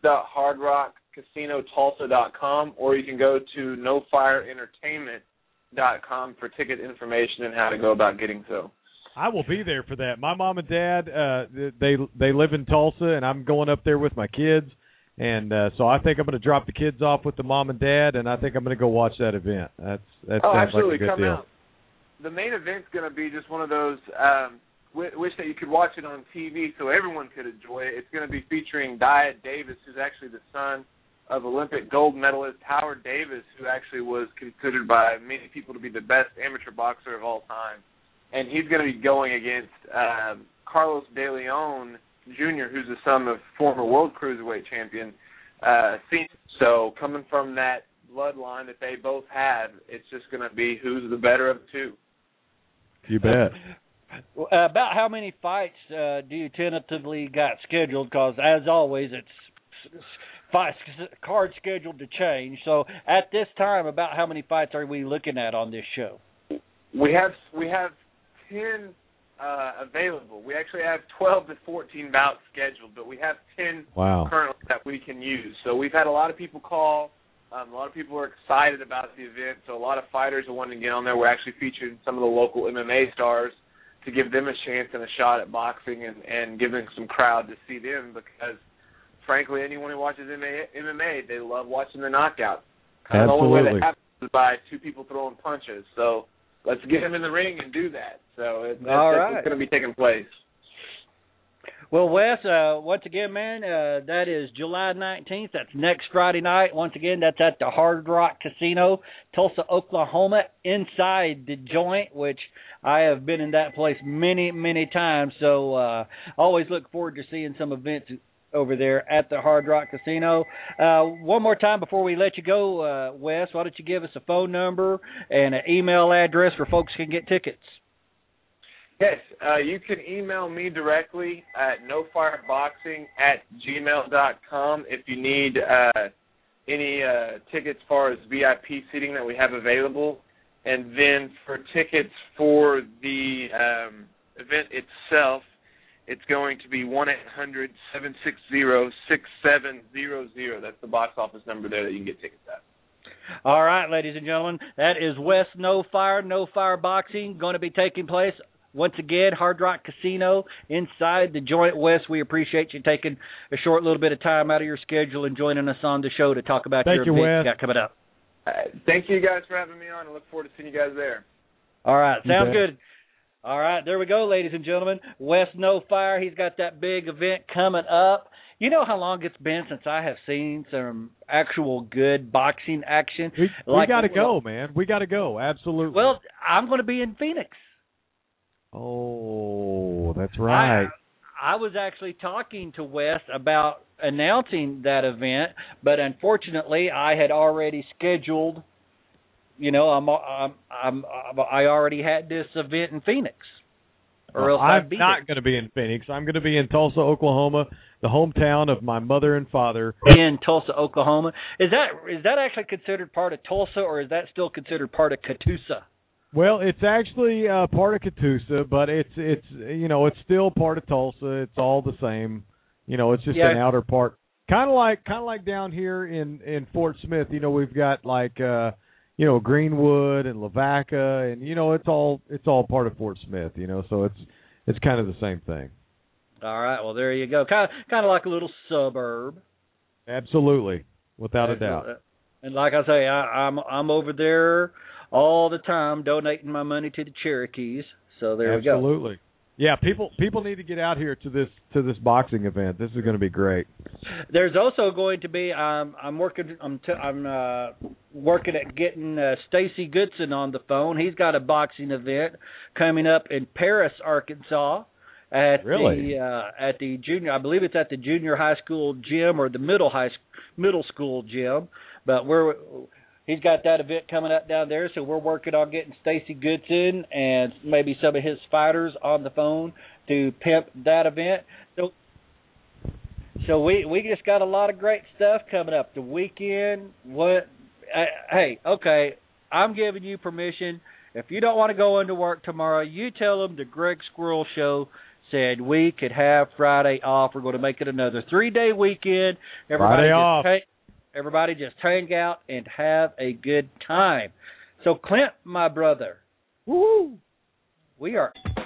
tickets.hardrockcasinotulsa.com, or you can go to nofireentertainment.com for ticket information and how to go about getting so. I will be there for that. My mom and dad, they live in Tulsa, and I'm going up there with my kids. And so I think I'm going to drop the kids off with the mom and dad, and I think I'm going to go watch that event. That sounds absolutely. Like a good Come deal. Out. The main event's going to be just one of those, wish that you could watch it on TV so everyone could enjoy it. It's going to be featuring Dyett Davis, who's actually the son of Olympic gold medalist Howard Davis, who actually was considered by many people to be the best amateur boxer of all time. And he's going to be going against Carlos De Leon Jr., who's the son of former world cruiserweight champion. So coming from that bloodline that they both have, it's just going to be who's the better of the two. You bet. About how many fights do you tentatively got scheduled? Because as always, it's card scheduled to change. So at this time, about how many fights are we looking at on this show? We have 10 available. We actually have 12 to 14 bouts scheduled, but we have 10 currently that we can use. So we've had a lot of people call. A lot of people are excited about the event, so a lot of fighters are wanting to get on there. We're actually featuring some of the local MMA stars to give them a chance and a shot at boxing and giving some crowd to see them because, frankly, anyone who watches MMA, they love watching the knockouts. Kind of the only way that happens is by two people throwing punches. So let's get them in the ring and do that. So that's what's going to be taking place. Well, Wes, once again, man, that is July 19th. That's next Friday night. Once again, that's at the Hard Rock Casino, Tulsa, Oklahoma, inside the Joint, which I have been in that place many, many times. So always look forward to seeing some events over there at the Hard Rock Casino. One more time before we let you go, Wes, why don't you give us a phone number and an email address where folks can get tickets? Yes, you can email me directly at nofireboxing@gmail.com if you need any tickets as far as VIP seating that we have available. And then for tickets for the event itself, it's going to be 1-800-760-6700. That's the box office number there that you can get tickets at. All right, ladies and gentlemen, that is Wes No Fire Boxing, going to be taking place once again, Hard Rock Casino inside the Joint. Wes, we appreciate you taking a short little bit of time out of your schedule and joining us on the show to talk about your event you got coming up. Thank you guys for having me on. I look forward to seeing you guys there. All right, sounds good. All right, there we go, ladies and gentlemen. Wes No Fire, he's got that big event coming up. You know how long it's been since I have seen some actual good boxing action? We got to go, man. We got to go, absolutely. Well, I'm going to be in Phoenix. Oh, that's right. I was actually talking to Wes about announcing that event, but unfortunately I had already scheduled. You know, I already had this event in Phoenix. Or else I'm not going to be in Phoenix. I'm going to be in Tulsa, Oklahoma, the hometown of my mother and father. In Tulsa, Oklahoma. Is that actually considered part of Tulsa, or is that still considered part of Catoosa? Well, it's actually part of Catoosa, but it's it's still part of Tulsa. It's all the same. You know, it's just an outer part. Kind of like down here in Fort Smith. You know, we've got like Greenwood and Lavaca, and it's all part of Fort Smith. So it's kind of the same thing. All right, well there you go. Kind of like a little suburb. Absolutely, without a doubt. And like I say, I'm over there all the time donating my money to the Cherokees. So there we go. Absolutely. Yeah, people need to get out here to this boxing event. This is going to be great. There's also going to be I'm working at getting Stacy Goodson on the phone. He's got a boxing event coming up in Paris, Arkansas, at the junior. I believe it's at the junior high school gym or the middle school gym. But he's got that event coming up down there, so we're working on getting Stacy Goodson and maybe some of his fighters on the phone to pimp that event. So we just got a lot of great stuff coming up. The weekend, hey, okay, I'm giving you permission. If you don't want to go into work tomorrow, you tell them the Greg Squirrel Show said we could have Friday off. We're going to make it another 3-day weekend. Everybody just hang out and have a good time. So, Clint, my brother, woo! We are